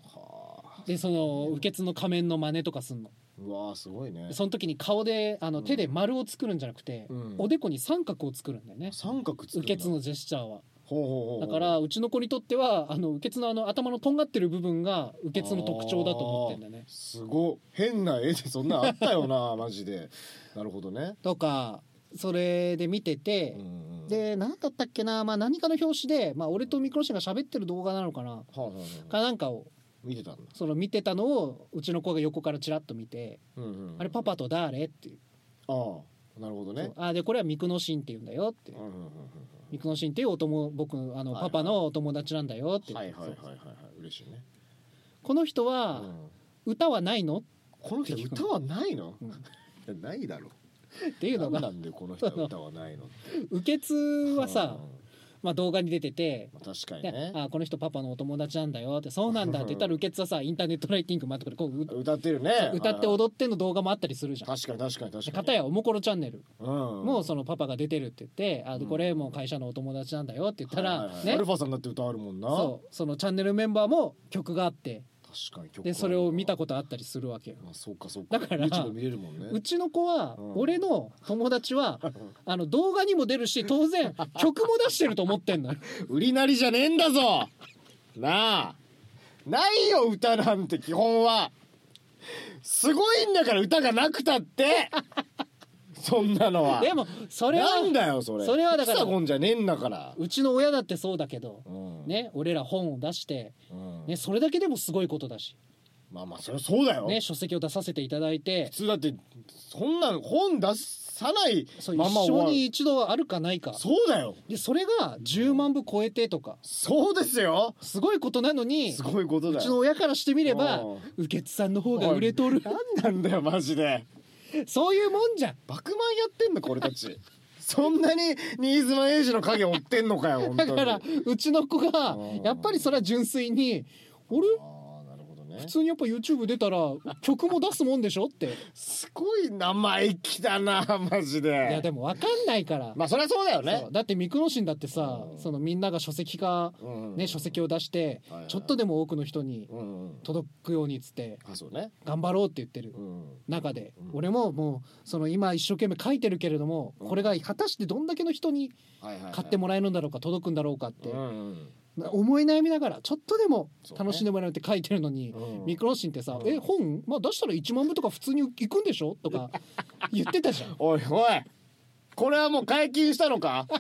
でその受付の仮面の真似とかすんの。 うわすごいね。 その時に顔で手で丸を作るんじゃなくて、おでこに三角を作るんだよね。 三角作るんだ。受付のジェスチャーは。だからうちの子にとっては受付の頭のとんがってる部分が受付の特徴だと思ってんだよね。 すごい変な絵でそんなあったよなマジで。なるほどね。 とかそれで見てて、で何だったっけな、まあ何かの表紙で、まあ俺とミクロシが喋ってる動画なのかな、かなんかを見てたんだ。 その見てたのをうちの子が横からチラッと見て、あれパパと誰っていう。 なるほどね。 でこれはミクノシンって言うんだよって。ミクノシンっていう僕パパのお友達なんだよって。 嬉しいね。 この人は歌はないの？ この人歌はないの？ないだろっていうのがなんでこの人は歌はないのって。 受付はさ、まあ動画に出てて、 確かにね、 この人パパのお友達なんだよって、そうなんだって言ったら受付はさ、インターネットライティングもあってこう歌ってるね、 歌って踊っての動画もあったりするじゃん。 確かに片やおもころチャンネルもうそのパパが出てるって言って、これもう会社のお友達なんだよって言ったらね、アルファさんだって歌あるもんな。 そのチャンネルメンバーも曲があって、 確かに曲でそれを見たことあったりするわけよ。 そうかだから YouTube 見れるもんね。 うちの子は、俺の友達は動画にも出るし当然曲も出してると思ってんのよ。 売りなりじゃねえんだぞなあ。ないよ歌なんて。基本はすごいんだから、歌がなくたってそんなのは。でもそれはなんだよそれはだからヒサゴンじゃねえんだから。 うちの親だってそうだけど、ね、俺ら本を出して、ね、それだけでもすごいことだし、 まあそれはそうだよね。 書籍を出させていただいて、 普通だってそんな本出さないまま一生に一度あるかないか。 そうだよ。 でそれが10万部超えてとか、 そうですよ、 すごいことなのに、 すごいことだよ。 うちの親からしてみれば受付さんの方が売れとる。 なんだよマジで。 そういうもんじゃん。 バクマンやってんのこれたちそんなに新妻英治の影追ってんのかよ本当に。 だからうちの子がやっぱりそれは純粋に、俺普通にやっぱ YouTube 出たら曲も出すもんでしょって。すごい生意気だなマジで。 いやでも分かんないから。 まあそりゃそうだよね。 だってミクノシンだってさ、そのみんなが書籍化、ね、書籍を出して、ちょっとでも多くの人に届くようにっつって頑張ろうって言ってる中で、俺ももうその今一生懸命書いてるけれども、これが果たしてどんだけの人に買ってもらえるんだろうか、届くんだろうかって思い悩みながら、ちょっとでも楽しんでもらうって書いてるのに、ミクロシンってさ、本、まあ、出したら1万部とか普通に行くんでしょとか言ってたじゃん。 おいこれはもう解禁したのか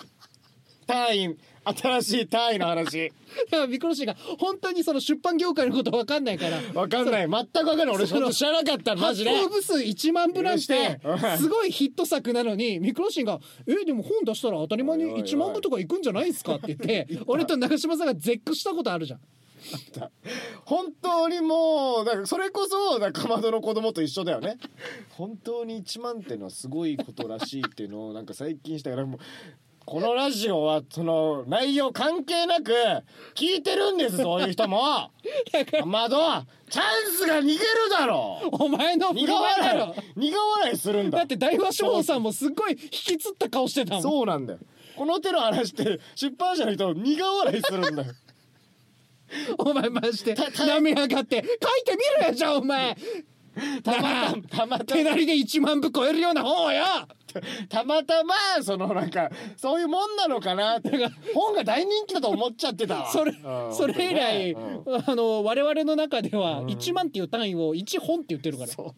新しい単位の話。 だからミクロシンが本当にその出版業界のこと分かんないから。 分かんない、全く分かんない。俺知らなかったマジで。 発行部数1万部なんてすごいヒット作なのに、ミクロシンがでも本出したら当たり前に1万部とか行くんじゃないですかって言って俺と長嶋さんが絶句したことあるじゃん。 本当にもうだからそれこそかまどの子供と一緒だよね。本当に1万っていうのはすごいことらしいっていうのをなんか最近したから、もうこのラジオはその内容関係なく聞いてるんです。そういう人もかまどチャンスが逃げるだろ。 お前の苦笑いするんだ。 だって大和志望さんもすっごい引きつった顔してたもん。 そうなんだよ。この手の話って出版社の人苦笑いするんだよ。 お前マジで舐めやがって書いてみろよじゃあお前。たま手なりで1万部超えるような本をよ。 たまたまそのなんかそういうもんなのかなって。本が大人気だと思っちゃってたわ。それ以来、我々の中では1万っていう単位を1本って言ってるから。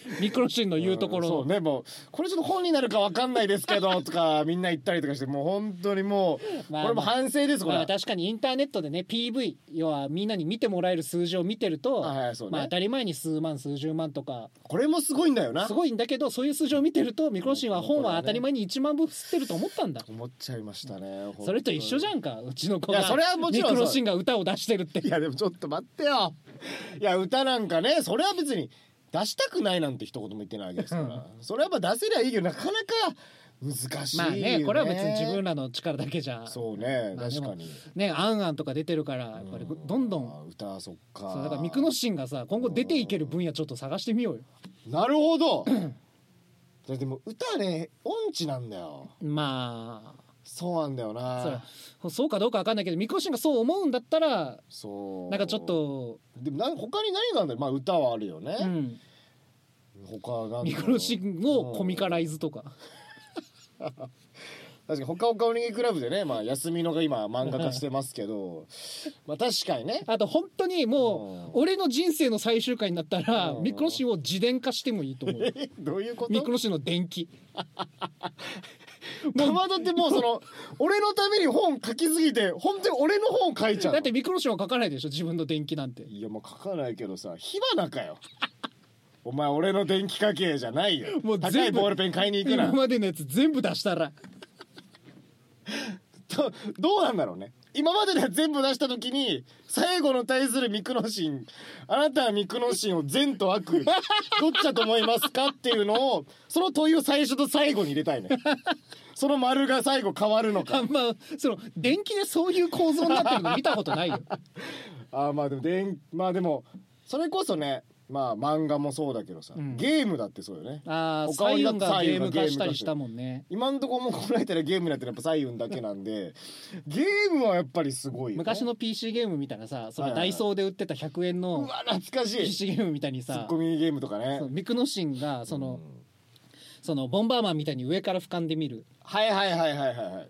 ミクロシンの言うところ、 そうね、もうこれちょっと本になるか分かんないですけどとかみんな言ったりとかして、もう本当にもうこれも反省です。これ確かにインターネットでね PV 要はみんなに見てもらえる数字を見てると、当たり前に数万数十万とかこれもすごいんだよな。 すごいんだけど、そういう数字を見てるとミクロシンは本は当たり前に1万部吸ってると思ったんだ。 思っちゃいましたね。 それと一緒じゃんか、うちの子が。 いやそれはもちろんミクロシンが歌を出してるって。 いやでもちょっと待ってよ。いや歌なんかね、それは別に出したくないなんて一言も言ってないわけですから、それはやっぱ出せりゃいいけど、なかなか難しいよね。 これは別に自分らの力だけじゃ。 そうね、確かにね、アンアンとか出てるからやっぱりどんどん歌、そっか。 そうだからミクノシンがさ今後出ていける分野ちょっと探してみようよ。 なるほど。でも歌ね音痴なんだよ。 まあそうなんだよな。 そうかどうか分かんないけどミクロシンがそう思うんだったら、 そうなんかちょっとでも他に何があるんだろう。まあ歌はあるよね、他なんミクロシンをコミカライズとか確かにほかほかおにぎりクラブでね、まあ休みのが今漫画化してますけどまあ確かにね。 あと本当にもう俺の人生の最終回になったらミクロシンを自伝化してもいいと思う。 どういうこと？ ミクロシンの伝記かまどってもうその俺のために本書きすぎて本当に俺の本書いちゃう。 だってミクロシンは書かないでしょ自分の伝記なんて。 いやもう書かないけどさ、火花かよお前俺の電気家系じゃないよ。もう高いボールペン買いに行くな。 今までのやつ全部出したらどうなんだろうね。今までで全部出した時に最後の対するミクノシン、あなたはミクノシンを善と悪どっちだと思いますかっていうのを、その問いを最初と最後に入れたいねその丸が最後変わるのか。 まあその電気でそういう構造になってるの見たことないよまあでもそれこそね、まあ漫画もそうだけどさ、ゲームだってそうよね。 サイウンがゲーム化したりしたもんね。 今んとこもこらえたらゲームになってるやっぱサイウンだけなんでゲームはやっぱりすごいよね。 昔の PC ゲームみたいなさ、そのダイソーで売ってた100円の PC ゲームみたいにさ、 ツッコミゲームとかね、 ミクノシンがそのボンバーマンみたいに上から俯瞰で見る、 はいはいはいはいはい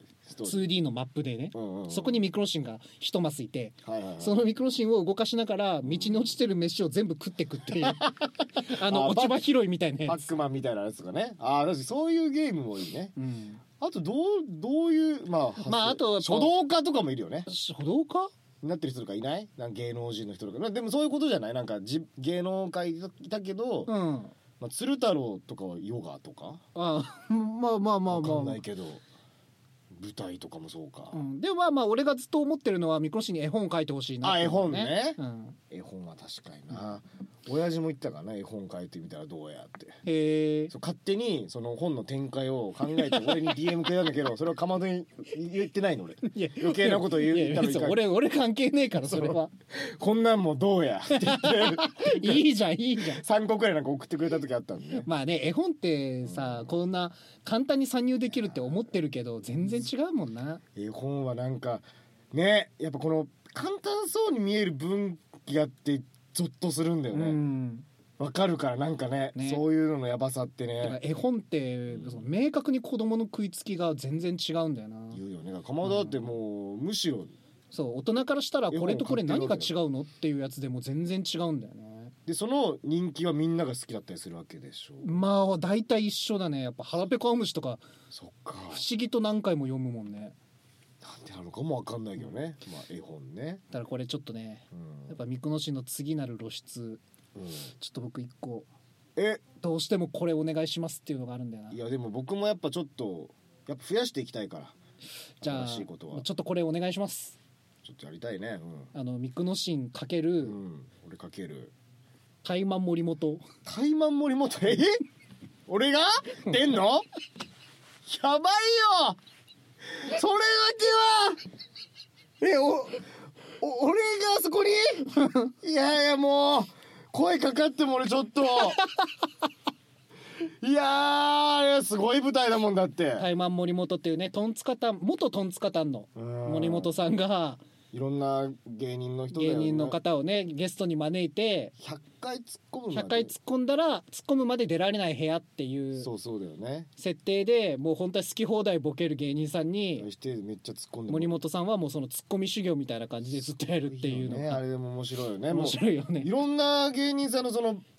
2D のマップでね、そこにミクロシンが一マスいて、そのミクロシンを動かしながら道に落ちてる飯を全部食ってくっていう落ち葉拾いみたいなやつ、 パックマンみたいなやつがね。確かにそういうゲームもいいね。あとどういうあと書道家とかもいるよね。 書道家になってる人とかいない？なんか芸能人の人とか。でもそういうことじゃない？なんか芸能界いたけど、鶴太郎とかはヨガとか、 まあ分かんないけど舞台とかもそうか、 でもまあ俺がずっと思ってるのはミクロシンに絵本書いてほしいな、 絵本ね、絵本は確かにな、親父も言ったからね、絵本書いてみたらどうやって。 へえ。 勝手にその本の展開を考えて俺に DM くれたんだけどそれをかまどに言ってないの俺。余計なこと言ったらいかん。 俺関係ねえからそれは。 こんなんもどうやって言っていいじゃん 3個くらいなんか送ってくれた時あったんで、ね、 まあね、絵本ってさ、こんな簡単に参入できるって思ってるけど全然違うもんな。 絵本はなんかね、やっぱこの簡単そうに見える分岐があってゾッとするんだよね。わかるからなんか ねそういうののやばさってね。 絵本って明確に子供の食いつきが全然違うんだよな。 言うよね。かまどだってもう、むしろそう大人からしたらこれとこれ何が違うのっていうやつでも全然違うんだよね。 でその人気はみんなが好きだったりするわけでしょ。 まあ大体一緒だね。やっぱ腹ペコアムシとかそっか、 不思議と何回も読むもんね。 なんでなのかもわかんないけどね、まあ絵本ね。 だからこれちょっとね、やっぱミクノシの次なる露出、ちょっと僕一個どうしてもこれお願いしますっていうのがあるんだよな。 いやでも僕もやっぱちょっとやっぱ増やしていきたいから。 じゃあちょっとこれお願いします。 ちょっとやりたいね。 ミクノシンかける、 俺かける怠慢森本。 怠慢森本俺が出んのやばいよそれだけは。俺があそこにいやもう声かかっても俺ちょっといやあれすごい舞台だもんだって。 怠慢森本っていうね、元トンツカタンの森本さんがいろんな芸人の人だよね、 芸人の方をねゲストに招いて 100回突っ込む 100回突っ込んだら突っ込むまで出られない部屋っていうそうだよね設定で、もう本当は好き放題ボケる芸人さんにめっちゃ突っ込んで森本さんはもうその突っ込み修行みたいな感じでずっとやるっていうのがあれでも面白いよね。 面白いよね。 いろんな芸人さんのその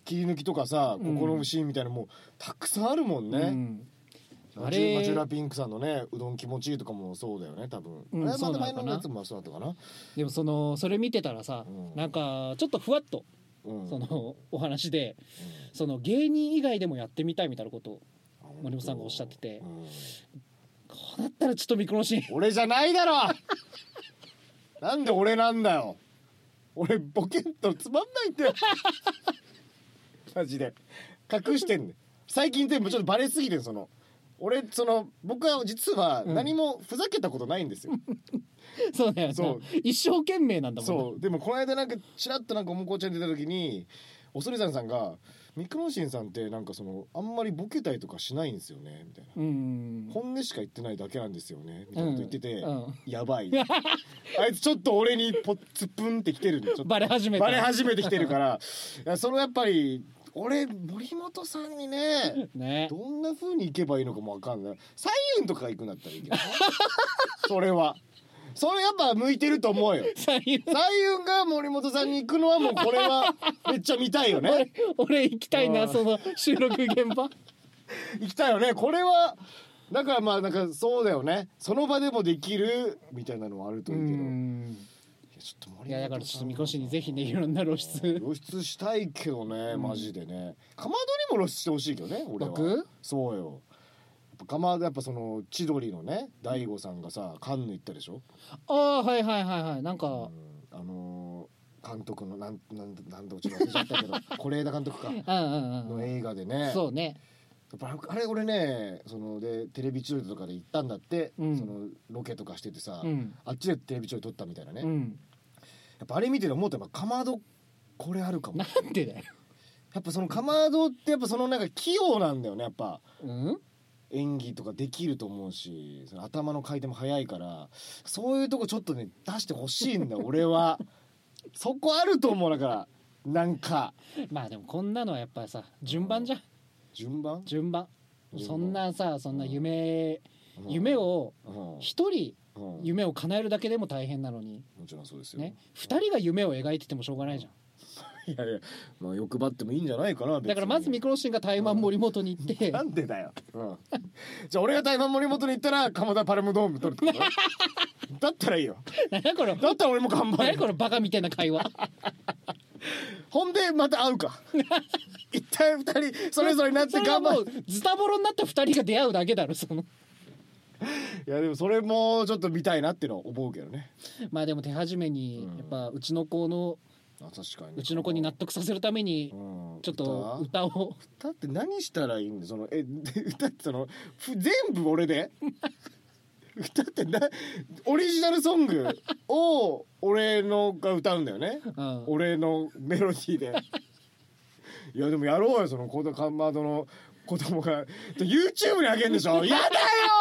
切り抜きとかさ、心のシーンみたいなもうたくさんあるもんね、あれマチュラピンクさんのねうどん気持ちいいとかもそうだよね多分、また前のやつもそうだったかな。 でもそれ見てたらさ、なんかちょっとふわっと、そのお話で、その芸人以外でもやってみたいみたいなことを森本さんがおっしゃってて、こうなったらちょっとミクロシン俺じゃないだろなんで俺なんだよ。俺ボケっとつまんないんだよマジで隠してんねん最近全部ちょっとバレすぎてん。俺僕は実は何もふざけたことないんですよ、 そうだよな、一生懸命なんだもん。 そうでもこの間なんかちらっとなんかおもこちゃん出た時に恐山さんがミクロシンさんってなんかあんまりボケたりとかしないんですよねみたいな、本音しか言ってないだけなんですよねみたいなこと言ってて、やばいあいつちょっと俺にツップンってきてるんでちょっとバレ始めてきてるからいややっぱり俺森本さんにねどんな風に行けばいいのかも分かんない。彩雲とか行くんだったらいいけどそれやっぱ向いてると思うよ。彩雲が森本さんに行くのはもうこれはめっちゃ見たいよね俺行きたいな、その収録現場行きたいよねこれは。だからまあなんかそうだよね、その場でもできるみたいなのはあるといいけど、 いやだからちょっとみこしにぜひねいろんな露出したいけどね、マジでね。かまどにも露出してほしいけどね俺は。そうよ、かまどやっぱ千鳥のね大悟さんがさカンヌ行ったでしょ。 はいなんか、 監督のなんだちょっと忘れちゃったけど是枝監督かの映画でね。 そうね、 あれ俺ねでテレビ千鳥とかで行ったんだって、ロケとかしててさ、あっちでテレビ千鳥撮ったみたいなね、やっぱあれ見てて思ったらかまどこれあるかも。 なんでだよ。 やっぱかまどってやっぱなんか器用なんだよねやっぱ、演技とかできると思うし頭の回転も速いからそういうとこちょっとね出してほしいんだよ俺はそこあると思う。だからなんかまあでもこんなのはやっぱりさ順番じゃん。順番そんな夢を一人夢を叶えるだけでも大変なのに、 もちろんそうですよね。二人が夢を描いててもしょうがないじゃん。 いやまあ欲張ってもいいんじゃないかな。 だからまずミクロシンが台湾森本に行って、 なんでだよ、じゃあ俺が台湾森本に行ったら蒲田パルムドーム取るってことだったらいいよ。だったら俺も頑張る。 何このバカみたいな会話ほんでまた会うか一体二人それぞれになって頑張る。 ズタボロになった二人が出会うだけだろいやでもそれもちょっと見たいなっていうのは思うけどね。 まあでも手始めにやっぱうちの子に納得させるためにちょっと歌って何したらいいんだ歌って全部俺で歌ってオリジナルソングを俺のが歌うんだよね、俺のメロディーでいやでもやろうよかまどの子供が YouTube にあげるんでしょやだよ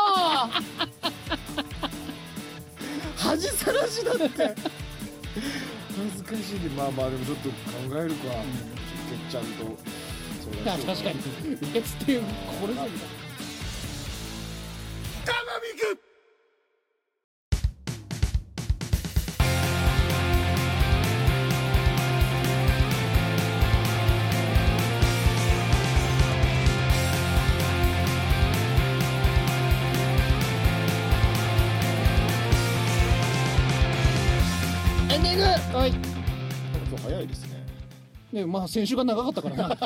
恥さらしだって恥ずかしいでまあでもちょっと考えるか、ちゃんとそうだし確かに受けつっていう心強いんだ。 ガマミクエンディング。はい。今日早いですね。 ね、まあ先週が長かったからな。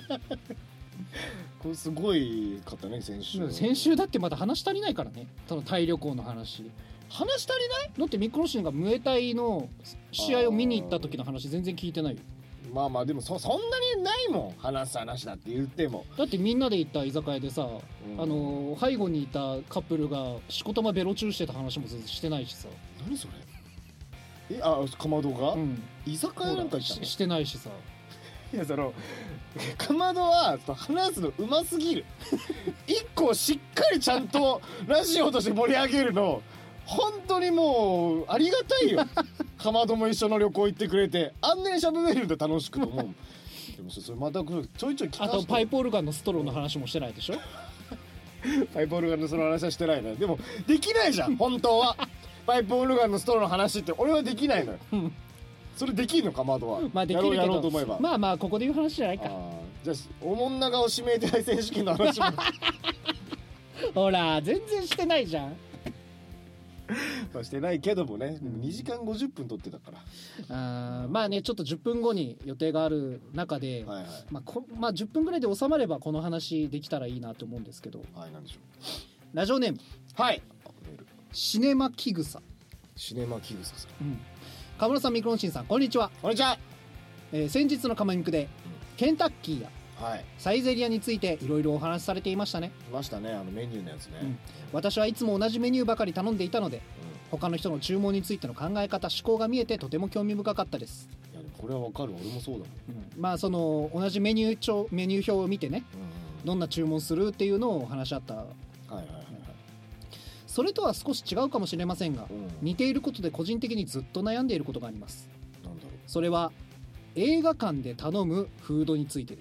これすごいかったね先週。 先週だってまだ話足りないからね。そのタイ旅行の話。 話足りない？ だってミクロシンがムエタイの試合を見に行った時の話全然聞いてないよ。 まあでもそんなにないもん話す話だって言っても。 だってみんなで行った居酒屋でさ、背後にいたカップルがしこたまベロチューしてた話も全然してないしさ。 何それ？かまどが、居酒屋なんかしてないしさ。 いやかまどは話すのうますぎる一個しっかりちゃんとラジオとして盛り上げるの本当にもうありがたいよかまども一緒の旅行行ってくれてあんなにしゃべれるんだ楽しくと思うでもそれまたちょいちょい聞かせて。 あとパイプオルガンのストローの話もしてないでしょパイプオルガンのその話はしてないね。でもできないじゃん本当はパイプオルガンのストローの話って俺はできないのよそれできるのか窓は。 まあできるけど、まあまあここで言う話じゃないか。 じゃあおもんな顔指名手配選手権の話もほら全然してないじゃん。 してないけどもね、でも2時間50分撮ってたから、まあねちょっと10分後に予定がある中で、はいはい、まあ10分ぐらいで収まればこの話できたらいいなと思うんですけど、 はい、なんでしょう。 ラジオネーム、 はい、 シネマキグサ。 シネマキグサさん、 河村さん、ミクロンシンさん、こんにちは。 こんにちは。 先日のカマミクで、ケンタッキーやサイゼリアについていろいろお話しされていましたね。 いましたね、メニューのやつね。 私はいつも同じメニューばかり頼んでいたので、他の人の注文についての考え方、思考が見えてとても興味深かったです。 いやでもこれはわかる、俺もそうだもん。 まあその同じメニュー表を見てね、どんな注文するっていうのを話し合った。それとは少し違うかもしれませんが、似ていることで個人的にずっと悩んでいることがあります。 なんだろう。 それは映画館で頼むフードについてです。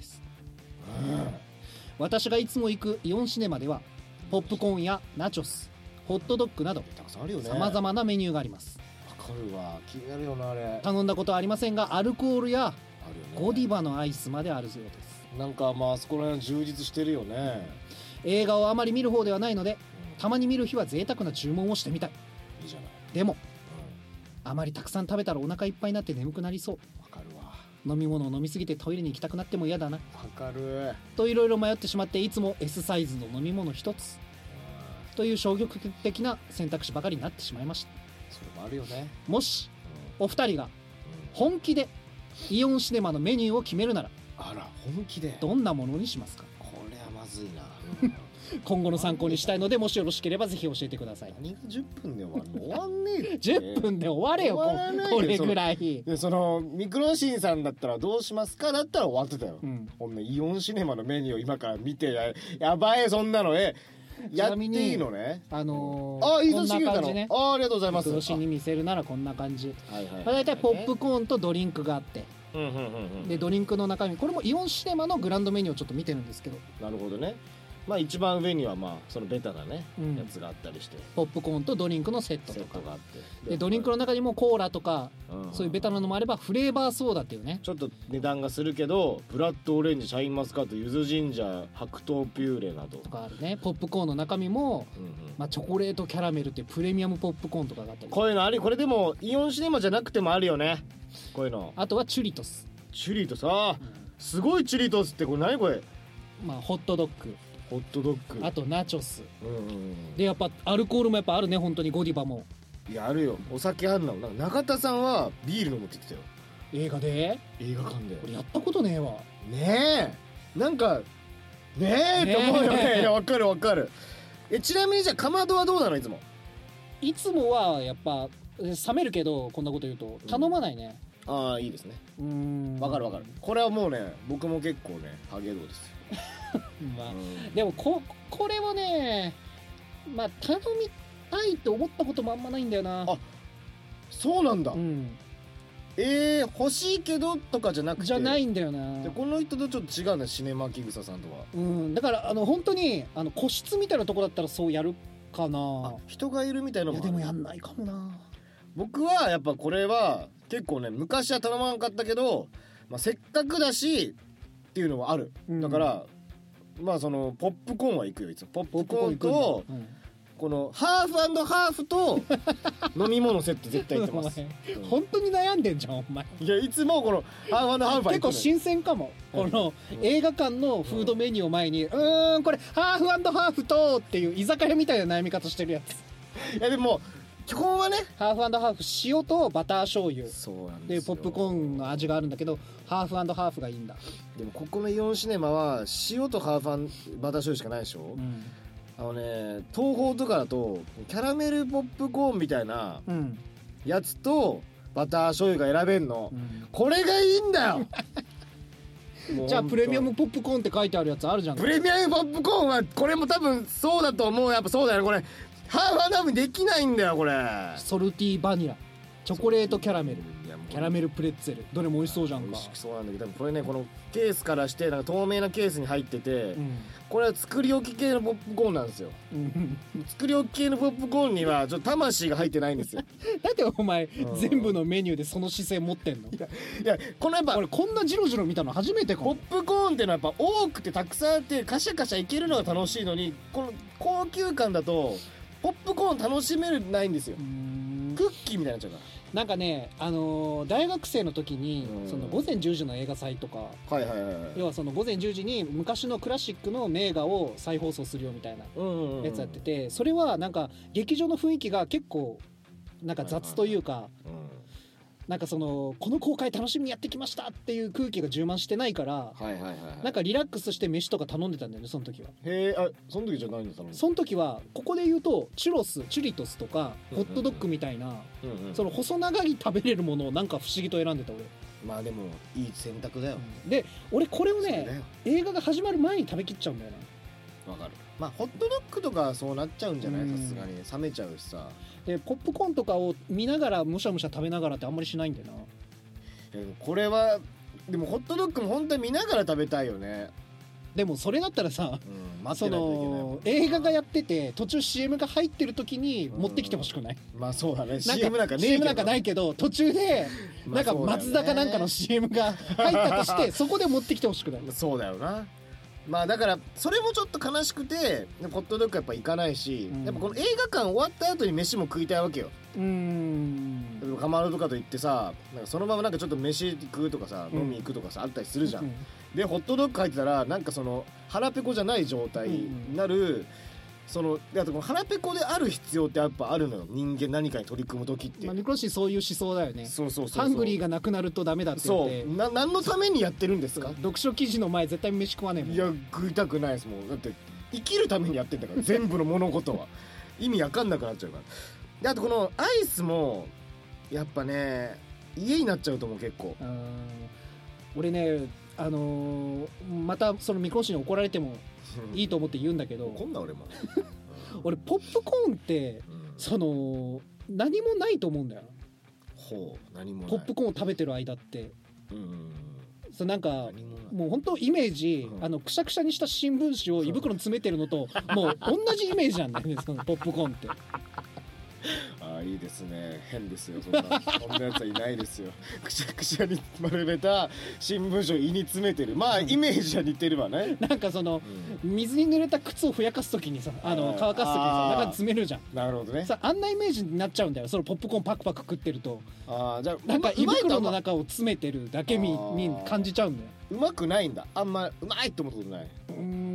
私がいつも行くイオンシネマではポップコーンやナチョス、ホットドッグなどさまざまなメニューがあります。 わかるわ、気になるよなあれ。 頼んだことはありませんが、アルコールやゴディバのアイスまであるそうです。 なんかまあそこら辺充実してるよね。 映画をあまり見る方ではないので、たまに見る日は贅沢な注文をしてみたい。 いいじゃない。 でも、あまりたくさん食べたらお腹いっぱいになって眠くなりそう。 わかるわ。 飲み物を飲みすぎてトイレに行きたくなっても嫌だな。 わかる。 といろいろ迷ってしまって、いつも S サイズの飲み物一つという消極的な選択肢ばかりになってしまいました。 それもあるよね。 もし、お二人が本気でイオンシネマのメニューを決めるなら、 あら本気でどんなものにしますか？ これはまずいな。 今後の参考にしたいので、もしよろしければぜひ教えてください。 何が10分で終わるの？終わんねえって。 10分で終われよ、これぐらい。 でそのミクロシンさんだったらどうしますかだったら終わってたよ。こんなイオンシネマのメニューを今から見てやばい、そんなのやっていいのね。いいぞしげたの。ありがとうございます。 ミクロシンに見せるならこんな感じ。だいたいポップコーンとドリンクがあって、でドリンクの中身、これもイオンシネマのグランドメニューをちょっと見てるんですけど。 なるほどね。まあ一番上にはまあそのベタなね、やつがあったりして、 ポップコーンとドリンクのセットとかがあって、 でドリンクの中にもコーラとか、そういうベタなのもあれば、フレーバーソーダっていうね、 ちょっと値段がするけどブラッドオレンジ、シャインマスカット、ゆずジンジャー、白桃ピューレなどとかあるね。ポップコーンの中身も、まあチョコレートキャラメルっていうプレミアムポップコーンとかがあったり、 こういうのあり。これでもイオンシネマじゃなくてもあるよね、こういうの。 あとはチュリトス。 チュリトス、すごいチュリトスってこれ何これ。 まあホットドッグ、あとナチョス、でやっぱアルコールもやっぱあるね、本当にゴディバも。 いやあるよ、お酒あんの。なんか中田さんはビール飲むって言ってたよ、 映画で。 映画館で。 これやったことねえわ。 ねえ、なんかねえって思うよね。いやわかるわかる。ちなみにじゃあかまどはどうなの？ いつもはやっぱ冷めるけど、こんなこと言うと頼まないね。 ああいいですね。わかるわかる。これはもうね、僕も結構ねハゲドウですよ。 まあ、でもこれはね、まあ頼みたいと思ったこともあんまないんだよな。 あ、そうなんだ。欲しいけどとかじゃなくて。 じゃないんだよな。 この人とちょっと違うね、シネマキグサさんとは。 だから本当に個室みたいなとこだったらそうやるかな。 人がいるみたいなのも。 いやでもやんないかもな。 僕はやっぱこれは結構ね、昔は頼まなかったけど、まあ、せっかくだしっていうのもある。だからまあそのポップコーンは行くよ、いつも。ポップコーンとこのハーフ&ハーフと飲み物セット絶対行ってます。 本当に悩んでんじゃんお前。 いやいつもこのハーフ&ハーフは結構新鮮かも。この映画館のフードメニューを前にこれハーフ&ハーフとっていう居酒屋みたいな悩み方してるやつ。 いやでも基本はね、 ハーフ&ハーフ、塩とバター醤油。 そうなんですよ。 でポップコーンの味があるんだけど、ハーフ&ハーフがいいんだ。 でもここのイオンシネマは塩とハーフ&バター醤油しかないでしょ。東宝とかだとキャラメルポップコーンみたいなやつとバター醤油が選べんの、これがいいんだよ。 じゃあプレミアムポップコーンって書いてあるやつあるじゃん。 プレミアムポップコーンはこれも多分そうだと思う。やっぱそうだよね、これハーフ&ハーフできないんだよこれ。 ソルティバニラ、チョコレートキャラメル。 いやもキャラメルプレッツェルどれも美味しそうじゃんか。 美味しそうなんだけど、これねこのケースからしてなんか透明なケースに入ってて、これは作り置き系のポップコーンなんですよ。作り置き系のポップコーンにはちょっと魂が入ってないんですよ。 だってお前、全部のメニューでその姿勢持ってんの？いやこのやっぱ俺こんなジロジロ見たの初めてかも。 ポップコーンってのはやっぱ多くてたくさんあってカシャカシャいけるのが楽しいのに、この高級感だとポップコーン楽しめるないんですよ。クッキーみたいになっちゃうから。 なんかね、大学生の時に、その午前10時の映画祭とか、要はその午前10時に昔のクラシックの名画を再放送するよみたいなやつやってて、それはなんか劇場の雰囲気が結構なんか雑というか、なんかそのこの公開楽しみにやってきましたっていう空気が充満してないから、なんかリラックスして飯とか頼んでたんだよねその時は。 へえ、その時じゃないんだ。 その時はここで言うとチュリトスとかホットドッグみたいな、その細長い食べれるものをなんか不思議と選んでた俺。 まあでもいい選択だよ。 で俺これをね映画が始まる前に食べきっちゃうんだよね。 わかる。まあホットドッグとかそうなっちゃうんじゃない、さすがに冷めちゃうしさ。 でポップコーンとかを見ながらむしゃむしゃ食べながらってあんまりしないんだよな。 これはでもホットドッグも本当に見ながら食べたいよね。 でもそれだったらさ、その映画がやってて途中 CM が入ってる時に持ってきてほしくない？ まあそうだね。CM なんかねえけど。 CM なんかないけど途中でなんか松田かなんかの CM が入ったとしてそこで持ってきてほしくない？ そうだよな。まあだからそれもちょっと悲しくてホットドッグやっぱ行かないし、やっぱこの映画館終わった後に飯も食いたいわけよ。かまどとかと行ってさ、なんかそのままなんかちょっと飯食うとかさ、飲み行くとかさあったりするじゃん。でホットドッグ入ってたらなんかその腹ペコじゃない状態になる。そのあとこの腹ペコである必要ってやっぱあるのよ、人間何かに取り組む時って。 ニコシそういう思想だよね。ハングリーがなくなるとダメだって言って。 何のためにやってるんですか？ 読書記事の前絶対飯食わねえもん。 いや食いたくないですもん。だって生きるためにやってんだから全部の物事は意味わかんなくなっちゃうから。であとこのアイスもやっぱね家になっちゃうと思う結構。 俺ねまたそのミコシに怒られてもいいと思って言うんだけど、 こんな俺も俺ポップコーンって、その何もないと思うんだよ。 何もない。 ポップコーンを食べてる間って、そうなんかもう本当イメージ、くしゃくしゃにした新聞紙を胃袋に詰めてるのともう同じイメージなんだよねそのポップコーンって。 ああいいですね。変ですよそんなやつはいないですよ。くしゃくしゃに丸めた新聞紙を胃に詰めてる。まあイメージは似てるわね。 なんかその、水に濡れた靴をふやかす時にさ乾かす時にさ中に詰めるじゃん。 なるほどね。 さあんなイメージになっちゃうんだよそのポップコーンパクパク食ってると。 じゃあなんか胃袋の中を詰めてるだけに感じちゃうんだよ。 うまくないんだ。あんまうまいって思ったことない。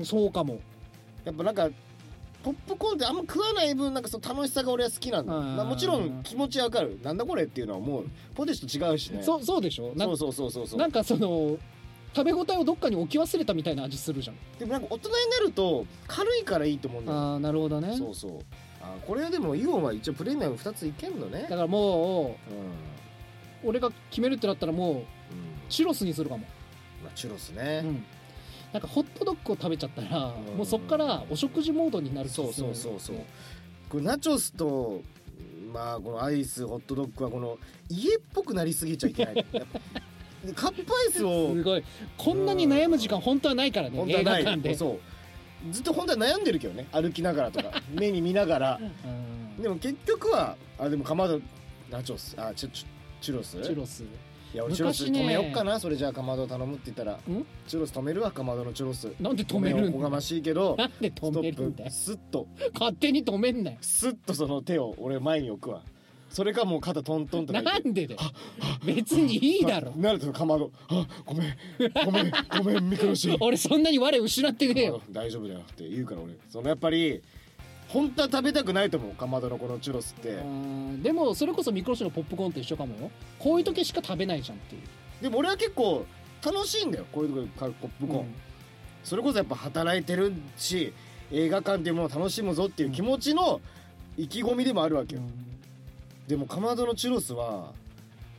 そうかも。 やっぱなんかポップコーンってあんま食わない分なんかその楽しさが俺は好きなんだ。まあ、もちろん気持ちわかる。なんだこれっていうのはもうポテチと違うしね。 そうでしょ。 そうなんかその食べ応えをどっかに置き忘れたみたいな味するじゃん。 でもなんか大人になると軽いからいいと思うんだよ。 なるほどね。 これはでもイオンは一応プレミアム2ついけんのね。 だからもう、俺が決めるってなったらもう、チュロスにするかも。 チュロスね。 なんかホットドッグを食べちゃったら、もうそっからお食事モードになる。 そうこれナチョスとまあこのアイスホットドッグはこの家っぽくなりすぎちゃいけない。カップアイスをすごいこんなに悩む時間本当はないからね。映画館でずっと本当は悩んでるけどね、歩きながらとか目に見ながら。でも結局はでもかまどナチョスチュロスいや俺チュロス止めよっかな。それじゃあかまど頼むって言ったらチュロス止めるわ。かまどのチュロスなんで止めるんだ。 おこがましいけどなんで止めるんだよ。 スッと勝手に止めんなよ。 スッとその手を俺前に置くわ。それかもう肩トントンとなんでだよ。別にいいだろ。 なるとかまどごめんミクロシ俺そんなに我失ってねえよ。 大丈夫だよって言うから俺そのやっぱり本当は食べたくないと思うかまどのこのチュロスって。 でもそれこそミクロシのポップコーンと一緒かもよ。こういう時しか食べないじゃんっていう。 でも俺は結構楽しいんだよこういうとこで買うポップコーン。それこそやっぱ働いてるし映画館っていうものを楽しむぞっていう気持ちの意気込みでもあるわけよ。でもかまどのチュロスは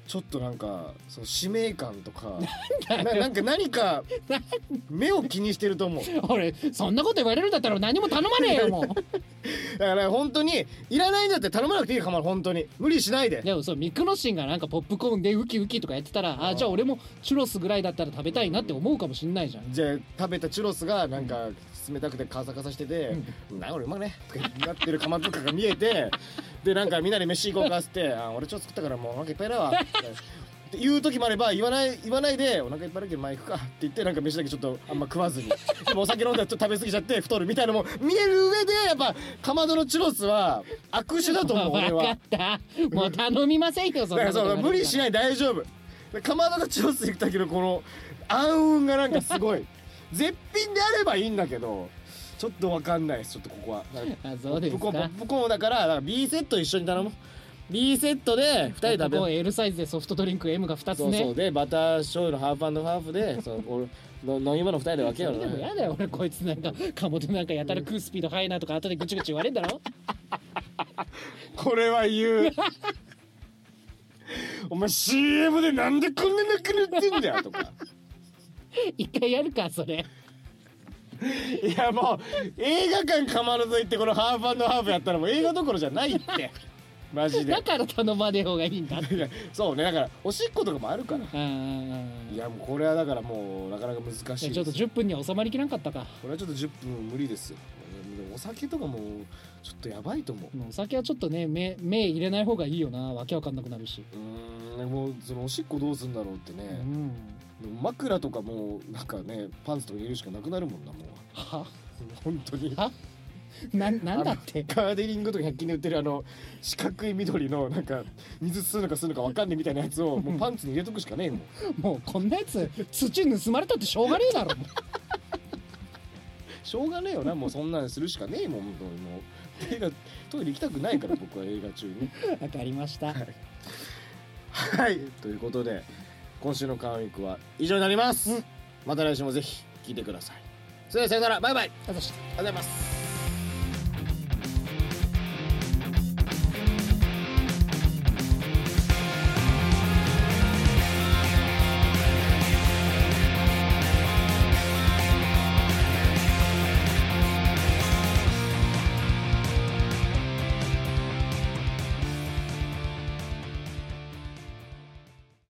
ちょっとなんかその使命感とかなんか何か目を気にしてると思う。 俺そんなこと言われるんだったら何も頼まねえよもうだから本当にいらないんだって頼まなくていいかも。本当に無理しないで。 でもそうミクノシンがなんかポップコーンでウキウキとかやってたら、あじゃあ俺もチュロスぐらいだったら食べたいなって思うかもしんないじゃん。 じゃあ食べたチュロスがなんか冷たくてカサカサしてて、なんか俺うまくねとかなってるかまとかが見えてでなんかみんなで飯行こうかっつって俺ちょっと作ったからもうお腹いっぱいだわって言う時もあれば、言わないでお腹いっぱいだけど前行くかって言ってなんか飯だけちょっとあんま食わずにでもお酒飲んだらちょっと食べ過ぎちゃって太るみたいなのも見える上で、やっぱかまどのチュロスは悪手だと思う俺は。 分かったもう頼みませんよそんなこと。 そう無理しない、大丈夫。かまどのチュロス行ったけどこの暗雲がなんかすごい絶品であればいいんだけどちょっと分かんないです。ちょっとここはあそうですか。 ポップコーンだから B セット一緒に頼む。B セットで2人食べよう。 L サイズでソフトドリンク M が2つね。 そうでバター醤油のハーフ&ハーフでその飲み物2人で分けよう。 でもやだよ俺こいつなんかかもとなんかやたら食うスピード速いなとか後でぐちぐち言われんだろこれは言うお前 CM でなんでこんななくなってんだよとか一回やるかそれ。 いやもう映画館かまるぞ行ってこのハーフ&ハーフやったらもう映画どころじゃないってマジで。 だから頼まねえ方がいいんだって。 そうね、だからおしっことかもあるから。 いやもうこれはだからもうなかなか難しいです。 ちょっと10分には収まりきらんかったか。 これはちょっと10分無理ですよ。お酒とかもちょっとやばいと思う。 お酒はちょっとね目入れない方がいいよな。わけわかんなくなるし。 もうそのおしっこどうすんだろうってね。枕とかもなんかねパンツとか入れるしかなくなるもんなもう。 は本当に。 はなんだってガーデニングとか100均で売ってる四角い緑のなんか水吸うのか吸うのか分かんねえみたいなやつをもうパンツに入れとくしかねえもんもうこんなやつ土盗まれたってしょうがねえだろしょうがねえよな。もうそんなのするしかねえもん。もう映画トイレ行きたくないから僕は映画中に。 わかりました。 はい、ということで今週のカンウィークは以上になります。また来週もぜひ聞いてください。それではさよなら、バイバイ。 ありがとうございます。